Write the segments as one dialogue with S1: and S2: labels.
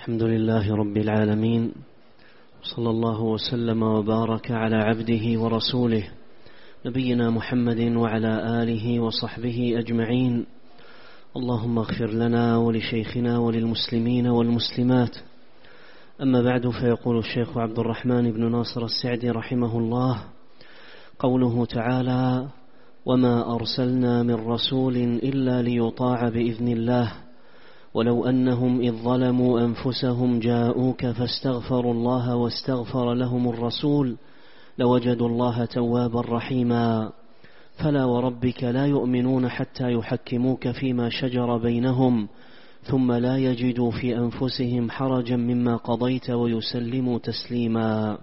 S1: الحمد لله رب العالمين، صلى الله وسلم وبارك على عبده ورسوله نبينا محمد وعلى آله وصحبه أجمعين. اللهم اغفر لنا ولشيخنا وللمسلمين والمسلمات. أما بعد، فيقول الشيخ عبد الرحمن بن ناصر السعدي رحمه الله: قوله تعالى: وما أرسلنا من رسول إلا ليطاع بإذن الله ولو أنهم إذ ظلموا أنفسهم جاءوك فاستغفروا الله واستغفر لهم الرسول لوجدوا الله توابا رحيما. فلا وربك لا يؤمنون حتى يحكموك فيما شجر بينهم ثم لا يجدوا في أنفسهم حرجا مما قضيت ويسلموا تسليما.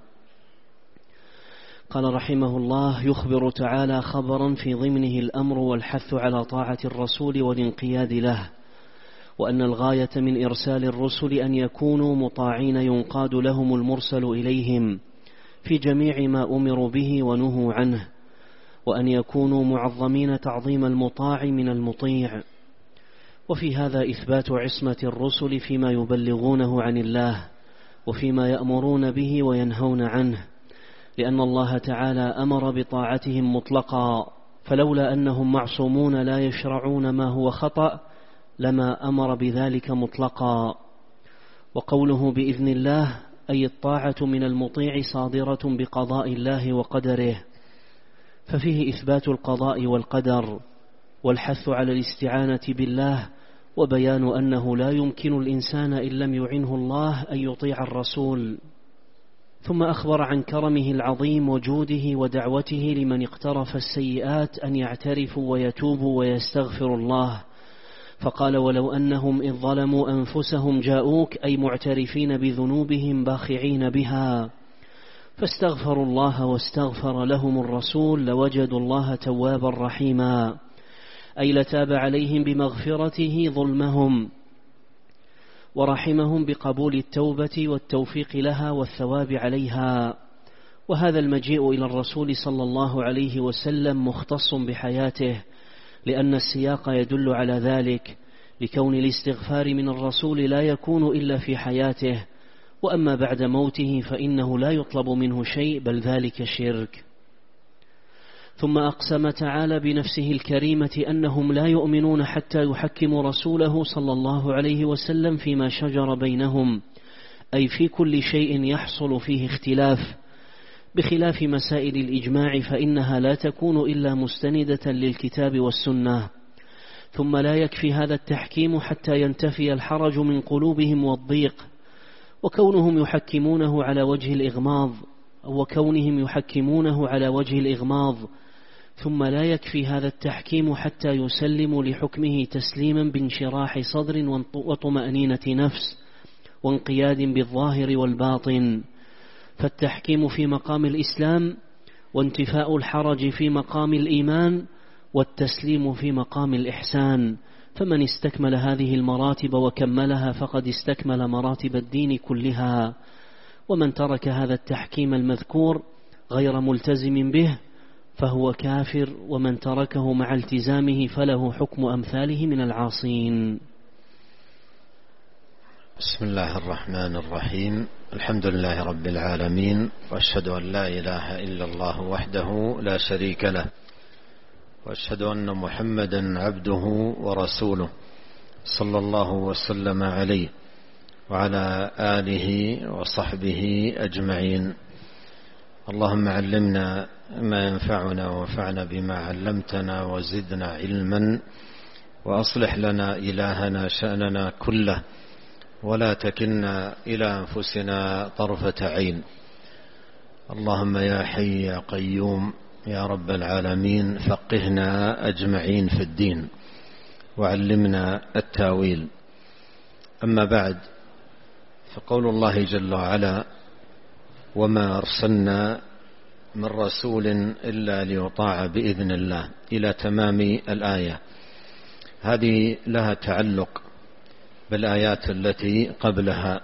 S1: قال رحمه الله: يخبر تعالى خبرا في ضمنه الأمر والحث على طاعة الرسول والانقياد له، وأن الغاية من إرسال الرسل أن يكونوا مطاعين ينقاد لهم المرسل إليهم في جميع ما أمروا به ونهوا عنه، وأن يكونوا معظمين تعظيم المطاع من المطيع. وفي هذا إثبات عصمة الرسل فيما يبلغونه عن الله وفيما يأمرون به وينهون عنه، لأن الله تعالى أمر بطاعتهم مطلقا، فلولا أنهم معصومون لا يشرعون ما هو خطأ لما أمر بذلك مطلقا. وقوله بإذن الله أي الطاعة من المطيع صادرة بقضاء الله وقدره، ففيه إثبات القضاء والقدر والحث على الاستعانة بالله، وبيان أنه لا يمكن الإنسان إن لم يعنه الله أن يطيع الرسول. ثم أخبر عن كرمه العظيم وجوده ودعوته لمن اقترف السيئات أن يعترفوا ويتوبوا ويستغفروا الله، فقال: ولو أنهم إذ ظلموا أنفسهم جاءوك، أي معترفين بذنوبهم باخعين بها، فاستغفروا الله واستغفر لهم الرسول لوجدوا الله توابا رحيما، أي لتاب عليهم بمغفرته ظلمهم ورحمهم بقبول التوبة والتوفيق لها والثواب عليها. وهذا المجيء إلى الرسول صلى الله عليه وسلم مختص بحياته، لأن السياق يدل على ذلك، لكون الاستغفار من الرسول لا يكون إلا في حياته، وأما بعد موته فإنه لا يطلب منه شيء، بل ذلك شرك. ثم أقسم تعالى بنفسه الكريمة أنهم لا يؤمنون حتى يحكموا رسوله صلى الله عليه وسلم فيما شجر بينهم، أي في كل شيء يحصل فيه اختلاف، بخلاف مسائل الإجماع فإنها لا تكون إلا مستندة للكتاب والسنة. ثم لا يكفي هذا التحكيم حتى ينتفي الحرج من قلوبهم والضيق، وكونهم يحكمونه على وجه الإغماض. ثم لا يكفي هذا التحكيم حتى يسلموا لحكمه تسليما بانشراح صدر وطمأنينة نفس وانقياد بالظاهر والباطن، فالتحكيم في مقام الإسلام، وانتفاء الحرج في مقام الإيمان، والتسليم في مقام الإحسان. فمن استكمل هذه المراتب وكملها فقد استكمل مراتب الدين كلها، ومن ترك هذا التحكيم المذكور غير ملتزم به فهو كافر، ومن تركه مع التزامه فله حكم أمثاله من العاصين.
S2: بسم الله الرحمن الرحيم. الحمد لله رب العالمين، وأشهد أن لا إله إلا الله وحده لا شريك له، وأشهد أن محمدا عبده ورسوله صلى الله وسلم عليه وعلى آله وصحبه أجمعين. اللهم علمنا ما ينفعنا وانفعنا بما علمتنا وزدنا علما، وأصلح لنا إلهنا شأننا كله، ولا تكلنا إلى أنفسنا طرفة عين. اللهم يا حي يا قيوم يا رب العالمين، فقهنا أجمعين في الدين وعلمنا التاويل. أما بعد، فقول الله جل وعلا: وما أرسلنا من رسول إلا ليطاع بإذن الله، إلى تمام الآية. هذه لها تعلق بالآيات التي قبلها.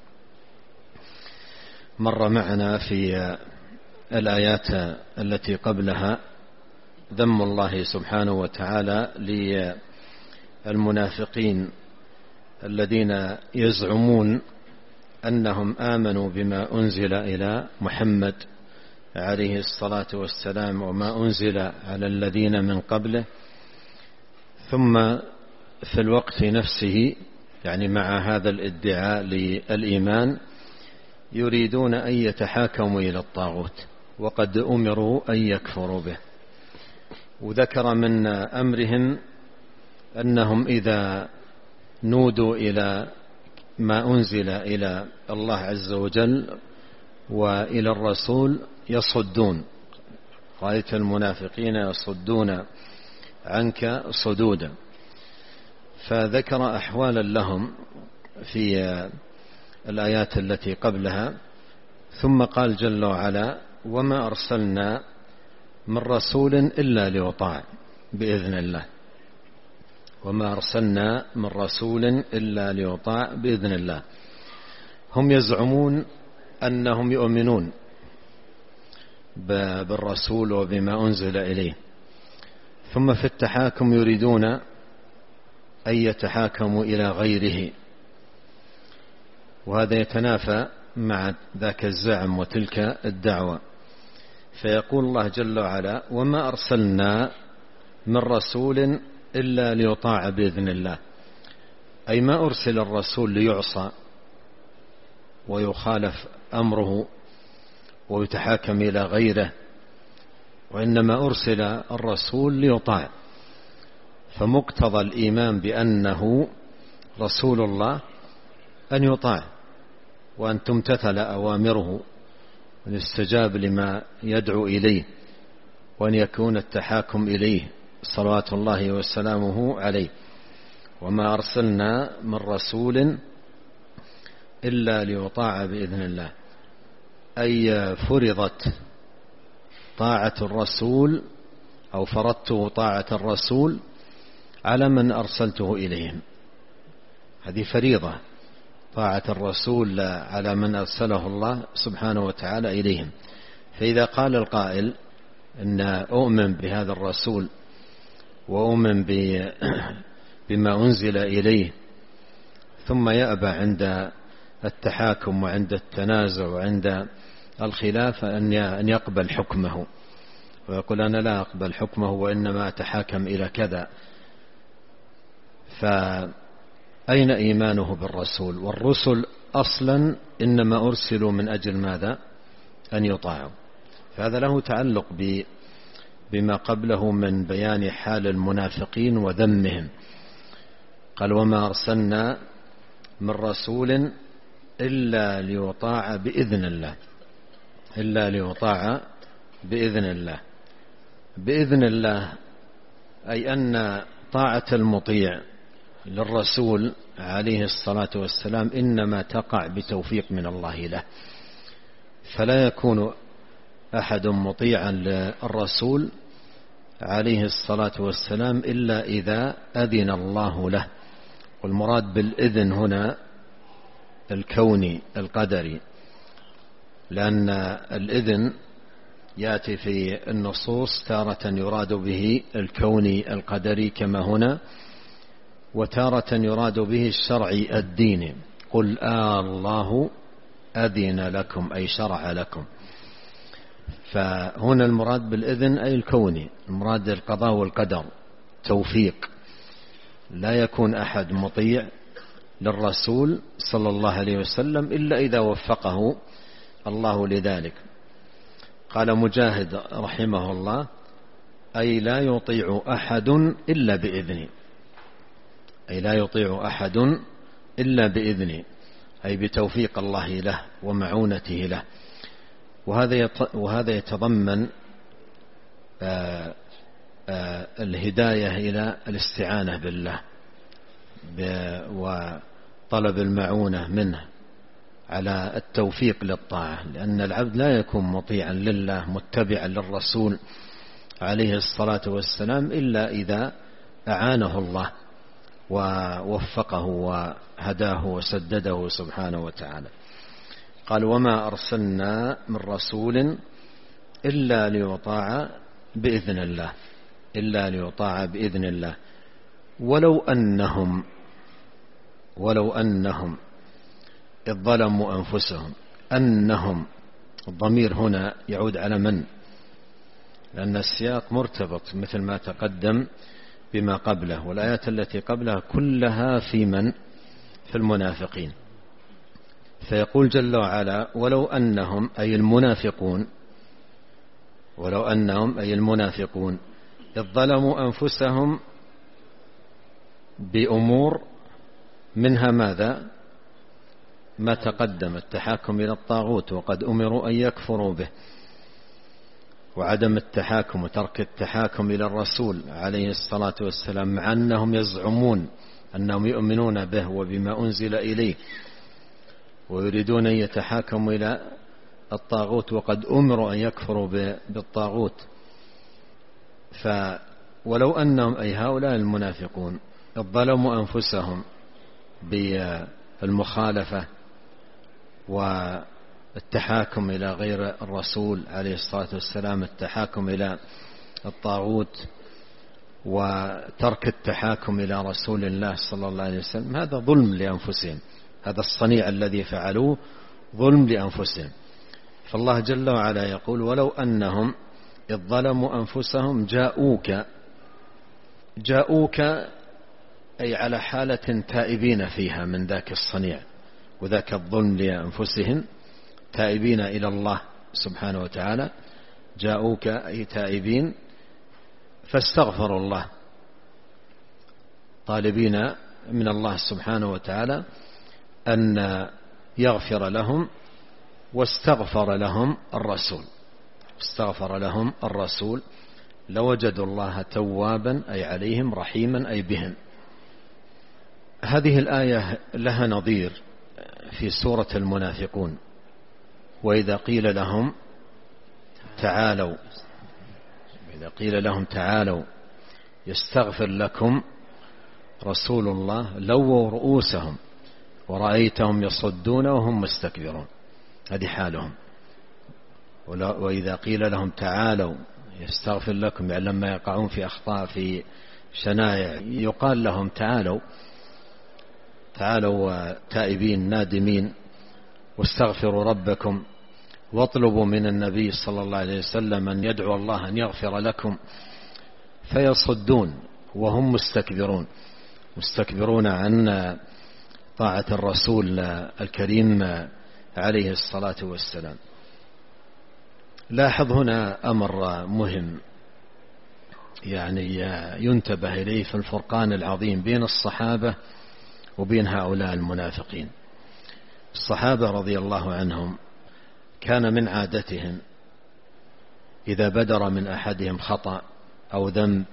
S2: مر معنا في الآيات التي قبلها ذم الله سبحانه وتعالى للمنافقين الذين يزعمون أنهم آمنوا بما أنزل إلى محمد عليه الصلاة والسلام وما أنزل على الذين من قبله، ثم في الوقت نفسه يعني مع هذا الادعاء للإيمان يريدون أن يتحاكموا إلى الطاغوت وقد أمروا أن يكفروا به. وذكر من أمرهم أنهم إذا نودوا إلى ما أنزل إلى الله عز وجل وإلى الرسول يصدون، رأيت المنافقين يصدون عنك صدودا. فذكر أحوالا لهم في الآيات التي قبلها، ثم قال جل وعلا: وما أرسلنا من رسول إلا ليطاع بإذن الله. وما أرسلنا من رسول إلا ليطاع بإذن الله. هم يزعمون أنهم يؤمنون بالرسول وبما أنزل إليه، ثم في التحاكم يريدون أن يتحاكموا إلى غيره، وهذا يتنافى مع ذاك الزعم وتلك الدعوة. فيقول الله جل وعلا: وما أرسلنا من رسول إلا ليطاع بإذن الله، أي ما أرسل الرسول ليعصى ويخالف أمره ويتحاكم إلى غيره، وإنما أرسل الرسول ليطاع. فمقتضى الإيمان بأنه رسول الله أن يطاع وأن تمتثل أوامره وأن يستجاب لما يدعو إليه وأن يكون التحاكم إليه صلوات الله وسلامه عليه. وما أرسلنا من رسول إلا ليطاع بإذن الله، أي فرضت طاعة الرسول أو فرضت طاعة الرسول على من أرسلته إليهم. هذه فريضة، طاعة الرسول على من أرسله الله سبحانه وتعالى إليهم. فإذا قال القائل إن أؤمن بهذا الرسول وأؤمن بما أنزل إليه، ثم يأبى عند التحاكم وعند التنازع وعند الخلاف أن يقبل حكمه، ويقول أنا لا أقبل حكمه وإنما أتحاكم إلى كذا، فأين إيمانه بالرسول؟ والرسل أصلا إنما أرسلوا من أجل ماذا؟ أن يطاعوا. فهذا له تعلق بما قبله من بيان حال المنافقين وذمهم. قال: وما أرسلنا من رسول إلا ليطاع بإذن الله. إلا ليطاع بإذن الله. بإذن الله أي أن طاعة المطيع للرسول عليه الصلاة والسلام إنما تقع بتوفيق من الله له، فلا يكون أحد مطيعا للرسول عليه الصلاة والسلام إلا إذا أذن الله له. والمراد بالإذن هنا الكوني القدري، لأن الإذن يأتي في النصوص تارة يراد به الكوني القدري كما هنا، وتارة يراد به الشرعي الديني. قل الله أذن لكم أي شرع لكم. فهنا المراد بالإذن أي الكوني، المراد القضاء والقدر، توفيق. لا يكون أحد مطيع للرسول صلى الله عليه وسلم إلا إذا وفقه الله لذلك. قال مجاهد رحمه الله: أي لا يطيع أحد إلا بإذنه. أي لا يطيع أحد إلا بإذنه، أي بتوفيق الله له ومعونته له. وهذا يتضمن الهداية إلى الاستعانة بالله وطلب المعونة منه على التوفيق للطاعة، لأن العبد لا يكون مطيعا لله متبعا للرسول عليه الصلاة والسلام إلا إذا أعانه الله ووفقه وهداه وسدده سبحانه وتعالى. قال: وما أرسلنا من رسول إلا ليطاع بإذن الله. إلا ليطاع بإذن الله. ولو أنهم إذ ظلموا أنفسهم. أنهم الضمير هنا يعود على من؟ لأن السياق مرتبط مثل ما تقدم بما قبله، والآيات التي قبلها كلها في من؟ في المنافقين. فيقول جل وعلا ولو أنهم أي المنافقون، ولو أنهم أي المنافقون إذ ظلموا أنفسهم بأمور منها ماذا؟ ما تقدم التحاكم إلى الطاغوت وقد أمروا أن يكفروا به، وعدم التحاكم وترك التحاكم إلى الرسول عليه الصلاة والسلام مع أنهم يزعمون أنهم يؤمنون به وبما أنزل إليه، ويريدون أن يتحاكموا إلى الطاغوت وقد أمروا أن يكفروا بالطاغوت. ولو أنهم أي هؤلاء المنافقون إذ ظلموا أنفسهم بالمخالفة والتحاكم إلى غير الرسول عليه الصلاة والسلام، التحاكم إلى الطاغوت وترك التحاكم إلى رسول الله صلى الله عليه وسلم، هذا ظلم لأنفسهم، هذا الصنيع الذي فعلوه ظلم لأنفسهم. فالله جل وعلا يقول ولو أنهم إذ ظلموا أنفسهم جاءوك أي على حالة تائبين فيها من ذاك الصنيع وذاك الظلم لأنفسهم، تائبين إلى الله سبحانه وتعالى، جاءوك أي تائبين فاستغفروا الله، طالبين من الله سبحانه وتعالى أن يغفر لهم، واستغفر لهم الرسول، استغفر لهم الرسول لوجدوا الله توابا أي عليهم رحيما أي بهم. هذه الآية لها نظير في سورة المنافقون، وإذا قيل لهم تعالوا، إذا قيل لهم تعالوا يستغفر لكم رسول الله لووا رؤوسهم ورأيتهم يصدون وهم مستكبرون، هذه حالهم. وإذا قيل لهم تعالوا يستغفر لكم، يعني لما يقعون في أخطاء في شنائع يقال لهم تعالوا تائبين نادمين، واستغفروا ربكم واطلبوا من النبي صلى الله عليه وسلم أن يدعو الله أن يغفر لكم، فيصدون وهم مستكبرون عن طاعة الرسول الكريم عليه الصلاة والسلام. لاحظ هنا أمر مهم يعني ينتبه إليه في الفرقان العظيم بين الصحابة وبين هؤلاء المنافقين. الصحابة رضي الله عنهم كان من عادتهم إذا بدر من أحدهم خطأ أو ذنب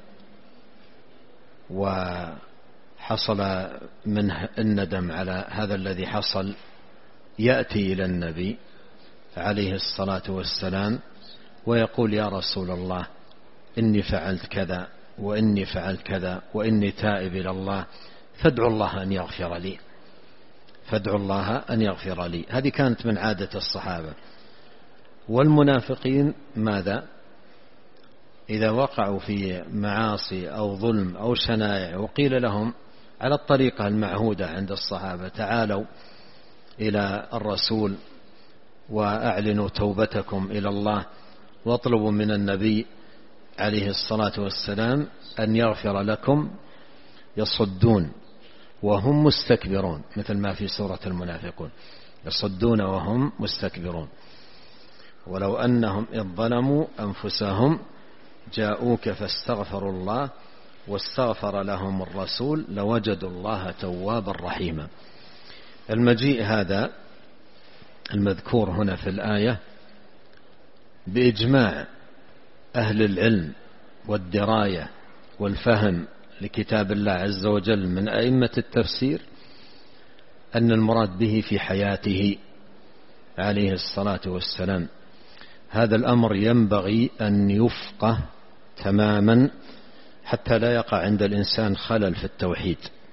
S2: وحصل منه الندم على هذا الذي حصل، يأتي إلى النبي عليه الصلاة والسلام ويقول يا رسول الله إني فعلت كذا وإني فعلت كذا وإني تائب إلى الله فادعوا الله أن يغفر لي، فادعوا الله أن يغفر لي. هذه كانت من عادة الصحابة. والمنافقين ماذا؟ إذا وقعوا في معاصي أو ظلم أو شنائع وقيل لهم على الطريقة المعهودة عند الصحابة تعالوا إلى الرسول وأعلنوا توبتكم إلى الله واطلبوا من النبي عليه الصلاة والسلام أن يغفر لكم، يصدون وهم مستكبرون، مثل ما في سورة المنافقون، يصدون وهم مستكبرون. ولو أنهم إذ ظلموا أنفسهم جاءوك فاستغفروا الله واستغفر لهم الرسول لوجدوا الله توابا رحيما. المجيء هذا المذكور هنا في الآية بإجماع أهل العلم والدراية والفهم لكتاب الله عز وجل من أئمة التفسير أن المراد به في حياته عليه الصلاة والسلام. هذا الأمر ينبغي أن يفقه تماما حتى لا يقع عند الإنسان خلل في التوحيد.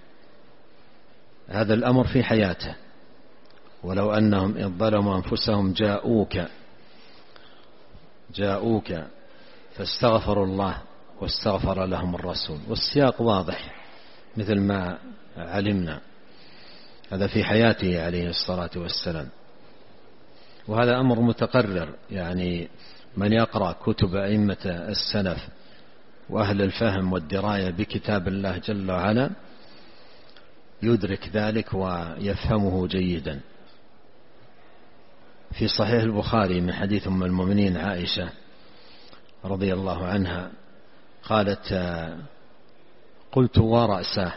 S2: هذا الأمر في حياته. ولو أنهم إذ ظلموا أنفسهم جاءوك فاستغفروا الله واستغفر لهم الرسول، والسياق واضح مثل ما علمنا. هذا في حياته عليه الصلاة والسلام. وهذا أمر متقرر، يعني من يقرأ كتب أئمة السلف وأهل الفهم والدراية بكتاب الله جل وعلا يدرك ذلك ويفهمه جيدا. في صحيح البخاري من حديث أم المؤمنين عائشة رضي الله عنها قالت: قلت ورأسه،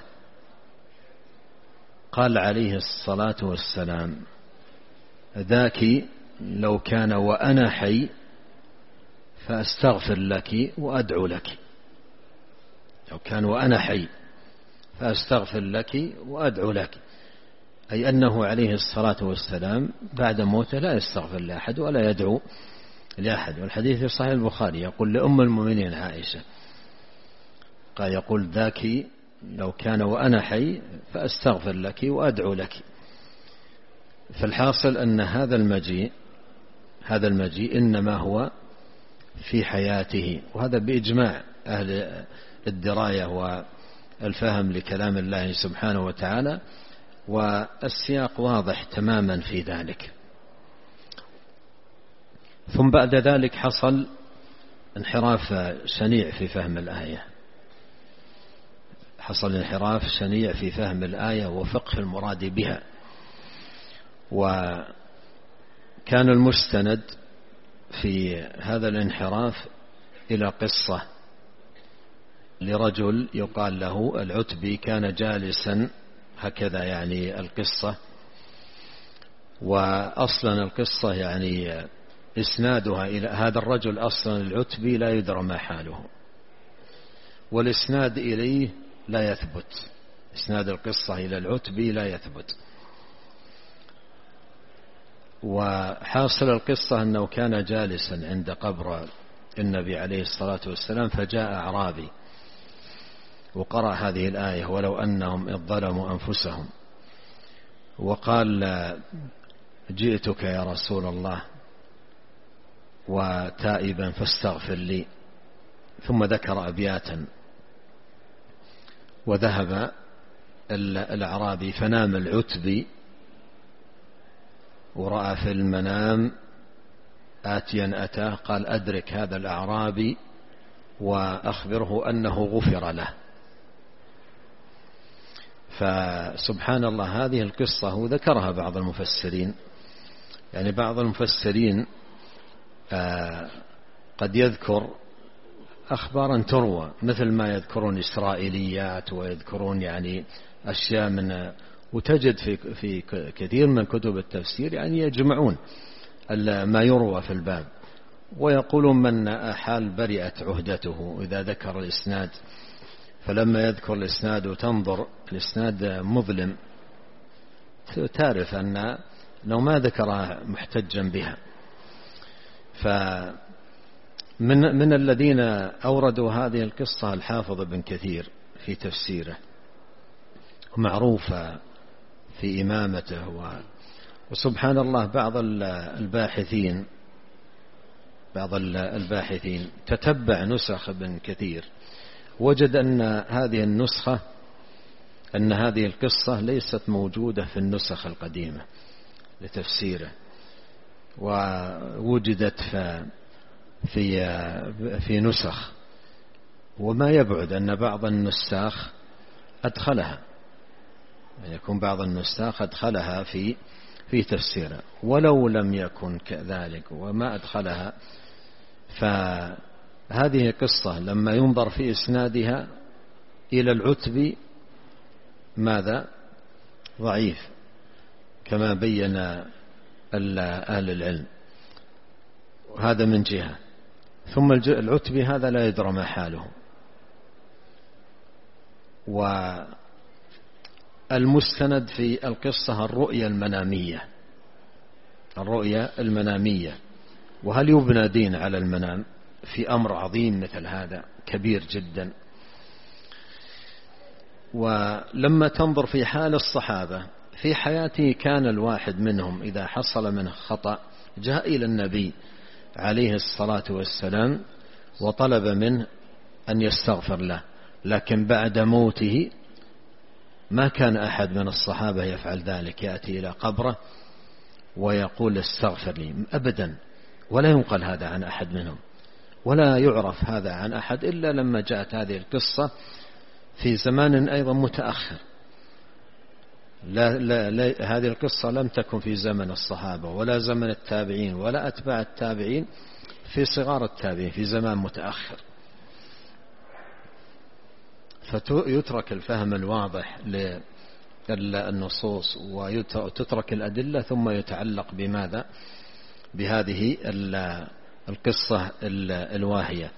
S2: قال عليه الصلاة والسلام: ذاك لو كان وأنا حي فأستغفر لك وأدعو لك. لو كان وأنا حي فأستغفر لك وأدعو لك، أي أنه عليه الصلاة والسلام بعد موته لا يستغفر لأحد ولا يدعو لأحد. والحديث في صحيح البخاري يقول لأم المؤمنين عائشة، قال يقول: ذاك لو كان وأنا حي فأستغفر لك وأدعو لك. فالحاصل أن هذا المجيء إنما هو في حياته، وهذا بإجماع أهل الدراية والفهم لكلام الله سبحانه وتعالى، والسياق واضح تماما في ذلك. ثم بعد ذلك حصل انحراف شنيع في فهم الآية، حصل انحراف شنيع في فهم الآية وفقه المراد بها. وكان المستند في هذا الانحراف إلى قصة لرجل يقال له العتبي، كان جالسا هكذا يعني القصة. وأصلا القصة يعني إسنادها إلى هذا الرجل أصلا العتبي لا يدرى ما حاله، والإسناد إليه لا يثبت، إسناد القصة إلى العتبي لا يثبت. وحاصل القصة أنه كان جالسا عند قبر النبي عليه الصلاة والسلام، فجاء أعرابي وقرأ هذه الآية: ولو أنهم إذ ظلموا أنفسهم، وقال: جئتك يا رسول الله وتائبا فاستغفر لي. ثم ذكر أبياتا، وذهب الأعرابي فنام العتبي، ورأى في المنام آتيا أتاه، قال: أدرك هذا الأعرابي وأخبره أنه غفر له. فسبحان الله هذه القصة ذكرها بعض المفسرين، يعني بعض المفسرين قد يذكر أخبارا تروى، مثل ما يذكرون إسرائيليات ويذكرون يعني أشياء من، وتجد في كثير من كتب التفسير يعني يجمعون ما يروى في الباب، ويقولون من حال برئت عهدته إذا ذكر الإسناد، فلما يذكر الإسناد وتنظر الإسناد مظلم تعرف أنه ما ذكرها محتجا بها. فمن الذين أوردوا هذه القصة الحافظ ابن كثير في تفسيره، معروفة في إمامته. وسبحان الله بعض الباحثين تتبع نسخ ابن كثير، وجد أن هذه القصة ليست موجودة في النسخ القديمة لتفسيره، ووجدت في نسخ، وما يبعد أن بعض النساخ أدخلها، يعني يكون بعض النساخ أدخلها في تفسيره. ولو لم يكن كذلك وما أدخلها، فهذه قصة لما ينظر في إسنادها إلى العتبي ماذا؟ ضعيف، كما بين أهل العلم. هذا من جهة. ثم العتبي هذا لا يدرى ما حاله. والمستند في القصة الرؤيا المنامية. وهل يبنى دين على المنام في أمر عظيم مثل هذا؟ كبير جدا. ولما تنظر في حال الصحابة في حياته، كان الواحد منهم إذا حصل منه خطأ جاء إلى النبي عليه الصلاة والسلام وطلب منه أن يستغفر له، لكن بعد موته ما كان أحد من الصحابة يفعل ذلك، يأتي إلى قبره ويقول استغفر لي أبدا، ولا ينقل هذا عن أحد منهم، ولا يعرف هذا عن أحد إلا لما جاءت هذه القصة في زمان أيضا متأخر. لا هذه القصة لم تكن في زمن الصحابة ولا زمن التابعين ولا أتباع التابعين، في صغار التابعين في زمان متأخر. فيترك الفهم الواضح للنصوص وتترك الأدلة، ثم يتعلق بماذا؟ بهذه القصة الواهية.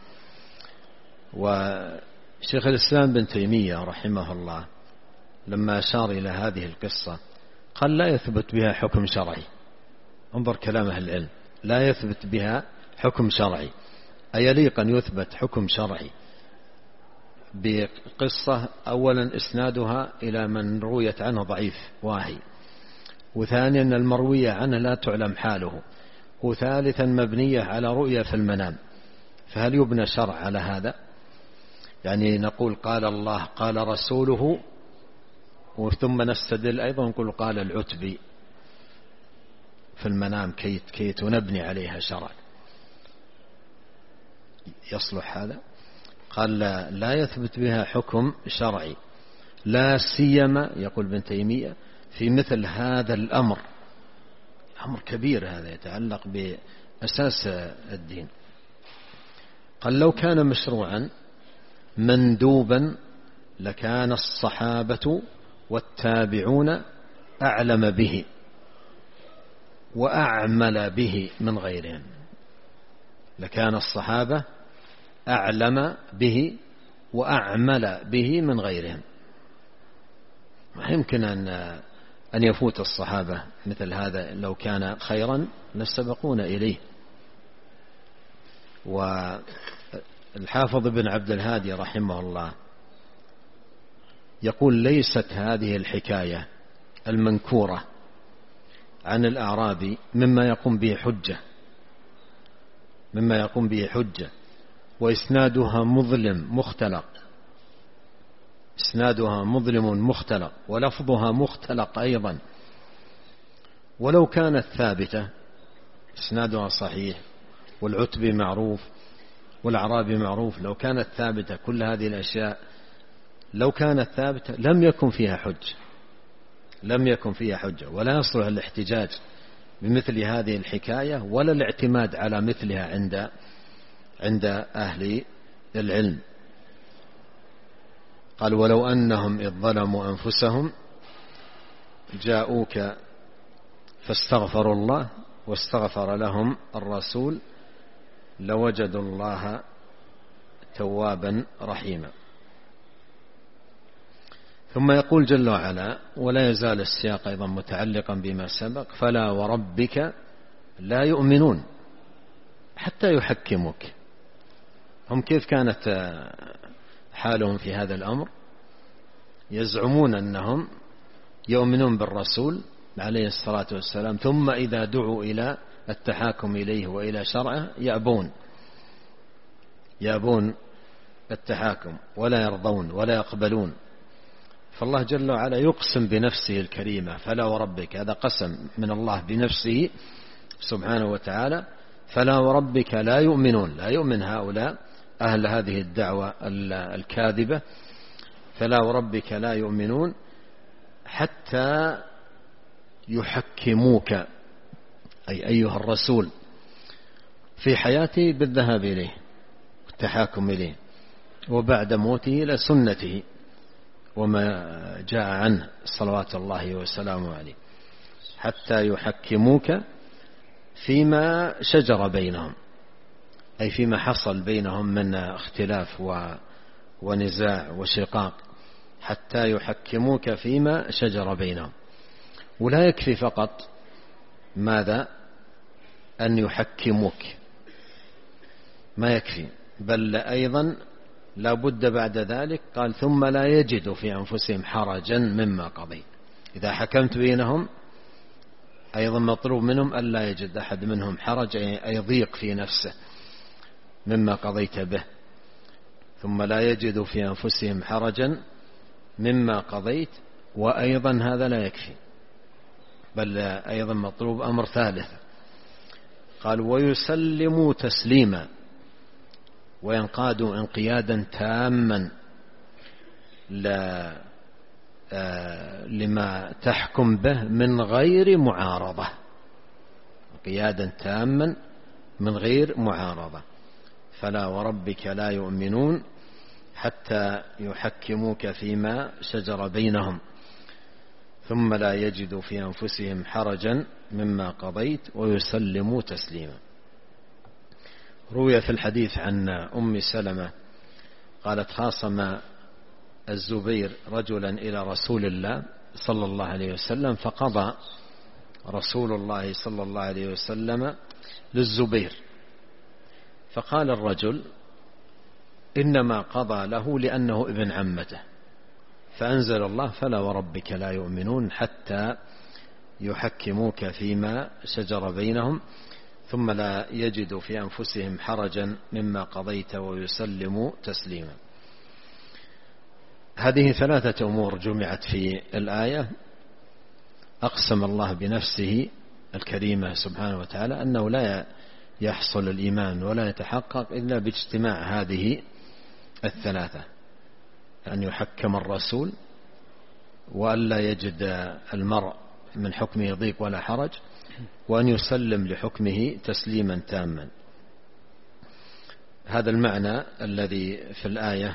S2: وشيخ الإسلام بن تيمية رحمه الله لما أشار إلى هذه القصة قال لا يثبت بها حكم شرعي. انظر كلام أهل العلم، لا يثبت بها حكم شرعي. أيليق أن يثبت حكم شرعي بقصة أولا إسنادها إلى من رويت عنه ضعيف واهي، وثانيا أن المروية عنه لا تعلم حاله، وثالثا مبنية على رؤية في المنام؟ فهل يبنى شرع على هذا؟ يعني نقول قال الله قال رسوله، وثم نستدل أيضا نقول قال العتبي في المنام كي تنبني عليها شرع؟ يصلح هذا؟ قال لا يثبت بها حكم شرعي، لا سيما يقول ابن تيمية في مثل هذا الأمر، أمر كبير هذا يتعلق بأساس الدين. قال لو كان مشروعا مندوبا لكان الصحابة والتابعون أعلم به وأعمل به من غيرهم. لكان الصحابة أعلم به وأعمل به من غيرهم. ما يمكن أن يفوت الصحابة مثل هذا، لو كان خيرا لسبقون إليه. والحافظ بن عبد الهادي رحمه الله يقول ليست هذه الحكاية المنكورة عن الأعرابي مما يقوم به حجة، وإسنادها مظلم مختلق، ولفظها مختلق أيضا. ولو كانت ثابتة إسنادها صحيح، والعتبي معروف والأعرابي معروف، لو كانت ثابتة كل هذه الأشياء لو كانت ثابتة لم يكن فيها حجة، ولا يصلح الاحتجاج بمثل هذه الحكاية ولا الاعتماد على مثلها عند أهل العلم. قال ولو أنهم إذ ظلموا أنفسهم جاءوك فاستغفروا الله واستغفر لهم الرسول لوجدوا الله توابا رحيما. ثم يقول جل وعلا ولا يزال السياق أيضا متعلقا بما سبق فلا وربك لا يؤمنون حتى يحكموك. هم كيف كانت حالهم في هذا الأمر؟ يزعمون أنهم يؤمنون بالرسول عليه الصلاة والسلام، ثم إذا دعوا إلى التحاكم إليه وإلى شرعه يأبون التحاكم ولا يرضون ولا يقبلون. فالله جل وعلا يقسم بنفسه الكريمة فلا وربك، هذا قسم من الله بنفسه سبحانه وتعالى، فلا وربك لا يؤمنون، لا يؤمن هؤلاء أهل هذه الدعوة الكاذبة، فلا وربك لا يؤمنون حتى يحكموك أي أيها الرسول في حياته بالذهاب إليه والتحاكم إليه، وبعد موته إلى سنته وما جاء عنه صلوات الله وسلامه عليه، حتى يحكموك فيما شجر بينهم، أي فيما حصل بينهم من اختلاف ونزاع وشقاق، حتى يحكموك فيما شجر بينهم. ولا يكفي فقط ماذا أن يحكموك، ما يكفي، بل أيضا لا بد بعد ذلك قال ثم لا يجدوا في أنفسهم حرجا مما قضيت. إذا حكمت بينهم أيضا مطلوب منهم أن لا يجد أحد منهم حرج، أي ضيق في نفسه مما قضيت به. ثم لا يجدوا في أنفسهم حرجا مما قضيت وأيضا هذا لا يكفي، بل أيضا مطلوب أمر ثالث، قال ويسلموا تسليما، وينقادوا انقيادا تاما لما تحكم به من غير معارضة، انقيادا تاما من غير معارضة. فلا وربك لا يؤمنون حتى يحكموك فيما شجر بينهم ثم لا يجدوا في أنفسهم حرجا مما قضيت ويسلموا تسليما. روي في الحديث عن أم سلمة قالت خاصم الزبير رجلا إلى رسول الله صلى الله عليه وسلم، فقضى رسول الله صلى الله عليه وسلم للزبير، فقال الرجل إنما قضى له لأنه ابن عمته، فأنزل الله فلا وربك لا يؤمنون حتى يحكموك فيما شجر بينهم ثم لا يجدوا في أنفسهم حرجا مما قضيت ويسلموا تسليما. هذه ثلاثة أمور جمعت في الآية. أقسم الله بنفسه الكريمة سبحانه وتعالى أنه لا يحصل الإيمان ولا يتحقق إلا باجتماع هذه الثلاثة، أن يحكم الرسول، وأن لا يجد المرء من حكمه ضيق ولا حرج، وأن يسلم لحكمه تسليما تاما. هذا المعنى الذي في الآية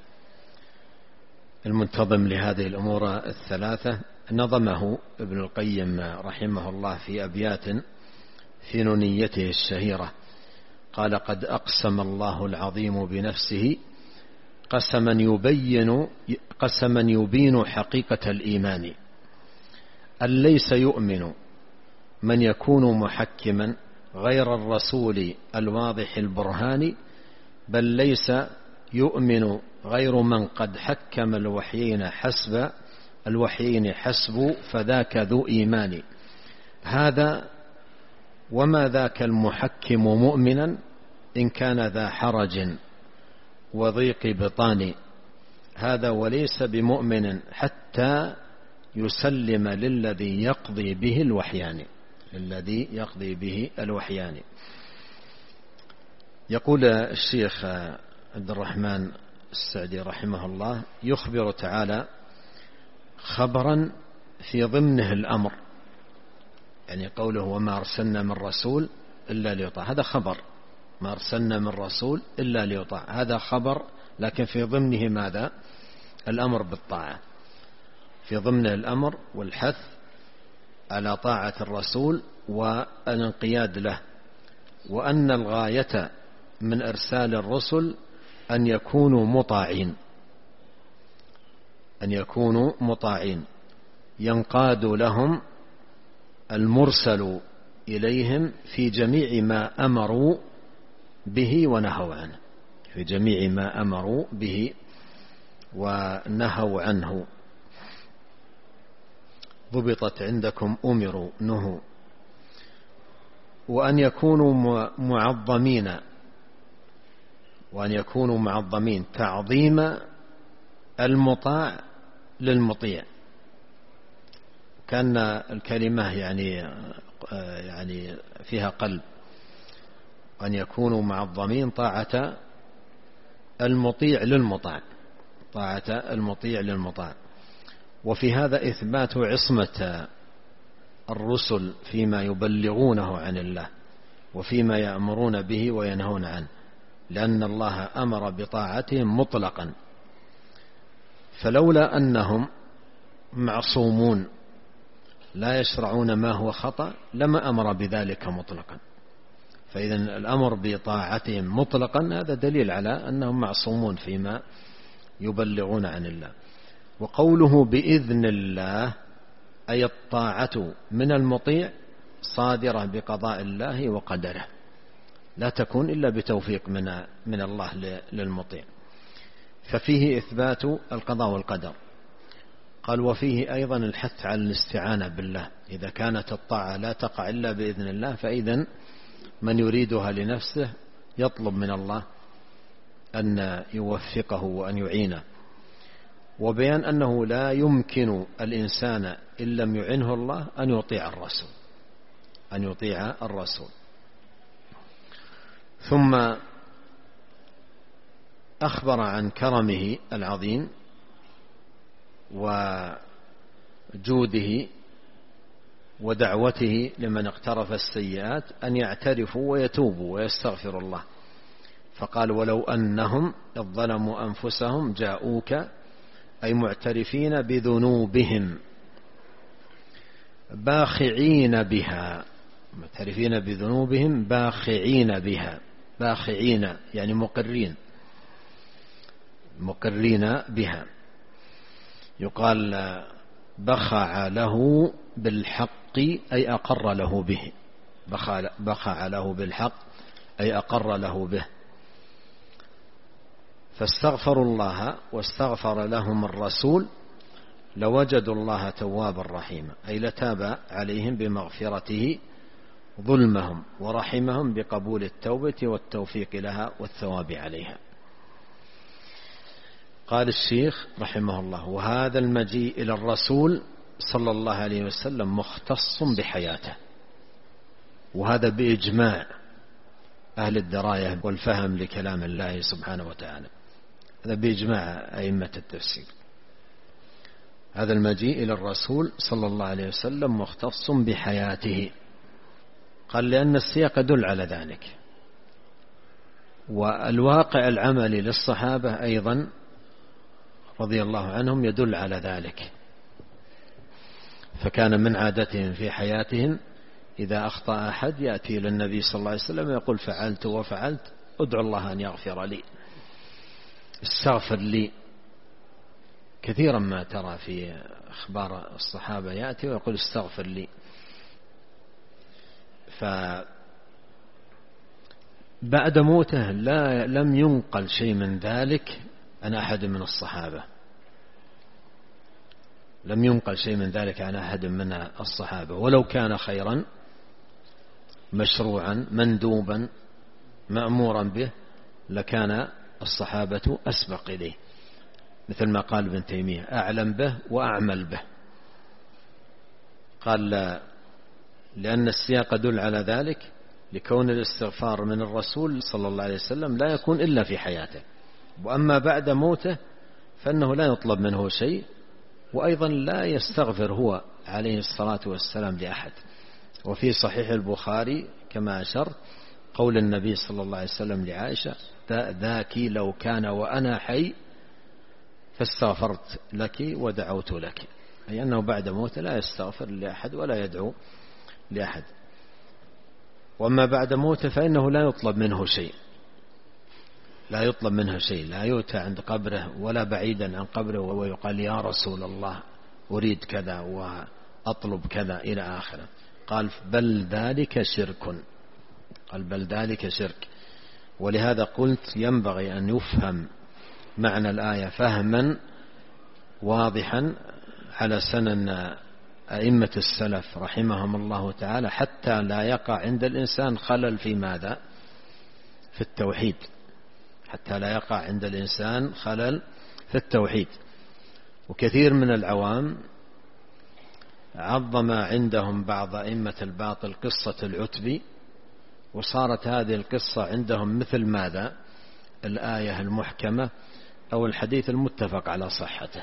S2: المنتظم لهذه الأمور الثلاثة نظمه ابن القيم رحمه الله في أبيات في نونيته الشهيرة، قال قد أقسم الله العظيم بنفسه قسما يبين حقيقة الإيمان، أن ليس يؤمن من يكون محكما غير الرسول الواضح البرهان، بل ليس يؤمن غير من قد حكم الوحيين حسب فذاك ذو إيمان. هذا وما ذاك المحكم مؤمنا إن كان ذا حرج وضيق بطان، هذا وليس بمؤمن حتى يسلم للذي يقضي به الوحيان. يقول الشيخ عبد الرحمن السعدي رحمه الله يخبر تعالى خبرا في ضمنه الأمر، يعني قوله وما أرسلنا من رسول إلا ليطاع، هذا خبر، ما أرسلنا من رسول إلا ليطاع، هذا خبر، لكن في ضمنه ماذا؟ الأمر بالطاعة، في ضمن الأمر والحث على طاعة الرسول والانقياد له، وأن الغاية من إرسال الرسل أن يكونوا مطاعين ينقاد لهم المرسل إليهم في جميع ما أمروا به ونهوا عنه، ضبطت عندكم أمروا نهوا، وأن يكونوا معظمين تعظيم المطاع للمطيع. كان الكلمة يعني فيها قلب، أن يكونوا معظمين طاعة المطيع للمطاع، وفي هذا إثبات عصمة الرسل فيما يبلغونه عن الله وفيما يأمرون به وينهون عنه، لأن الله أمر بطاعتهم مطلقا، فلولا أنهم معصومون لا يشرعون ما هو خطأ لما أمر بذلك مطلقا. فإذا الأمر بطاعتهم مطلقا هذا دليل على أنهم معصومون فيما يبلغون عن الله. وقوله بإذن الله أي الطاعة من المطيع صادرة بقضاء الله وقدره، لا تكون إلا بتوفيق من الله للمطيع، ففيه إثبات القضاء والقدر. قال وفيه أيضا الحث على الاستعانة بالله، إذا كانت الطاعة لا تقع إلا بإذن الله فإذن من يريدها لنفسه يطلب من الله أن يوفقه وأن يعينه. وبيان أنه لا يمكن الإنسان إن لم يعنه الله أن يطيع الرسول. ثم أخبر عن كرمه العظيم وجوده ودعوته لمن اقترف السيئات أن يعترفوا ويتوبوا ويستغفروا الله، فقال: ولو أنهم إذ ظلموا أنفسهم جاءوك، أي معترفين بذنوبهم باخعين بها، معترفين بذنوبهم باخعين بها، باخعين يعني مقرين بها. يقال بخع له بالحق أي أقر له به، بخع له بالحق أي أقر له به. فاستغفروا الله واستغفر لهم الرسول لوجدوا الله توابا رحيما، أي لتاب عليهم بمغفرته ظلمهم ورحمهم بقبول التوبة والتوفيق لها والثواب عليها. قال الشيخ رحمه الله: وهذا المجيء إلى الرسول صلى الله عليه وسلم مختص بحياته، وهذا بإجماع أهل الدراية والفهم لكلام الله سبحانه وتعالى، هذا بإجماع أئمة التفسير. هذا المجيء إلى الرسول صلى الله عليه وسلم مختص بحياته، قال لأن السياق يدل على ذلك، والواقع العملي للصحابة أيضا رضي الله عنهم يدل على ذلك. فكان من عادتهم في حياتهم إذا أخطأ أحد يأتي إلى النبي صلى الله عليه وسلم ويقول: فعلت وفعلت، ادعو الله أن يغفر لي، استغفر لي. كثيرا ما ترى في أخبار الصحابة يأتي ويقول: استغفر لي. فبعد موته لم ينقل شيء من ذلك عن أحد من الصحابة، لم ينقل شيء من ذلك عن أحد من الصحابة، ولو كان خيرا مشروعا مندوبا مأمورا به لكان الصحابة أسبق إليه، مثل ما قال ابن تيمية: أعلم به وأعمل به. قال: لأن السياق يدل على ذلك، لكون الاستغفار من الرسول صلى الله عليه وسلم لا يكون إلا في حياته، وأما بعد موته فإنه لا يطلب منه شيء، وأيضا لا يستغفر هو عليه الصلاة والسلام لأحد. وفي صحيح البخاري كما أشرت قول النبي صلى الله عليه وسلم لعائشة: ذاك لو كان وأنا حي فاستغفرت لك ودعوت لك، أي أنه بعد موته لا يستغفر لأحد ولا يدعو لأحد. وأما بعد موته فإنه لا يطلب منه شيء، لا يطلب منه شيء، لا يؤتى عند قبره ولا بعيدا عن قبره ويقال: يا رسول الله أريد كذا وأطلب كذا إلى آخره. قال: بل ذلك شرك، قال: بل ذلك شرك. ولهذا قلت ينبغي أن يفهم معنى الآية فهما واضحا على سنن أئمة السلف رحمهم الله تعالى، حتى لا يقع عند الإنسان خلل في ماذا؟ في التوحيد، حتى لا يقع عند الإنسان خلل في التوحيد. وكثير من العوام عظم عندهم بعض أئمة الباطل قصة العتبي، وصارت هذه القصة عندهم مثل ماذا؟ الآية المحكمة أو الحديث المتفق على صحته،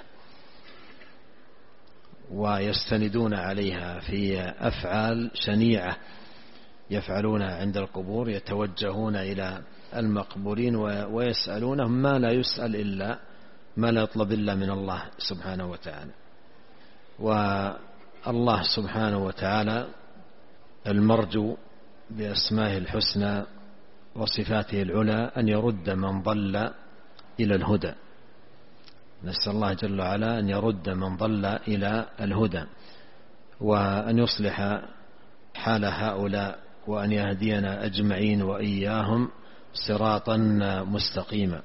S2: ويستندون عليها في أفعال شنيعة يفعلون عند القبور، يتوجهون إلى المقبورين ويسألونهم ما لا يسأل إلا ما لا يطلب إلا من الله سبحانه وتعالى. والله سبحانه وتعالى المرجو بأسمائه الحسنى وصفاته العلى أن يرد من ضل إلى الهدى. نسأل الله جل وعلا أن يرد من ضل إلى الهدى، وأن يصلح حال هؤلاء، وأن يهدينا أجمعين وإياهم صراطا مستقيما.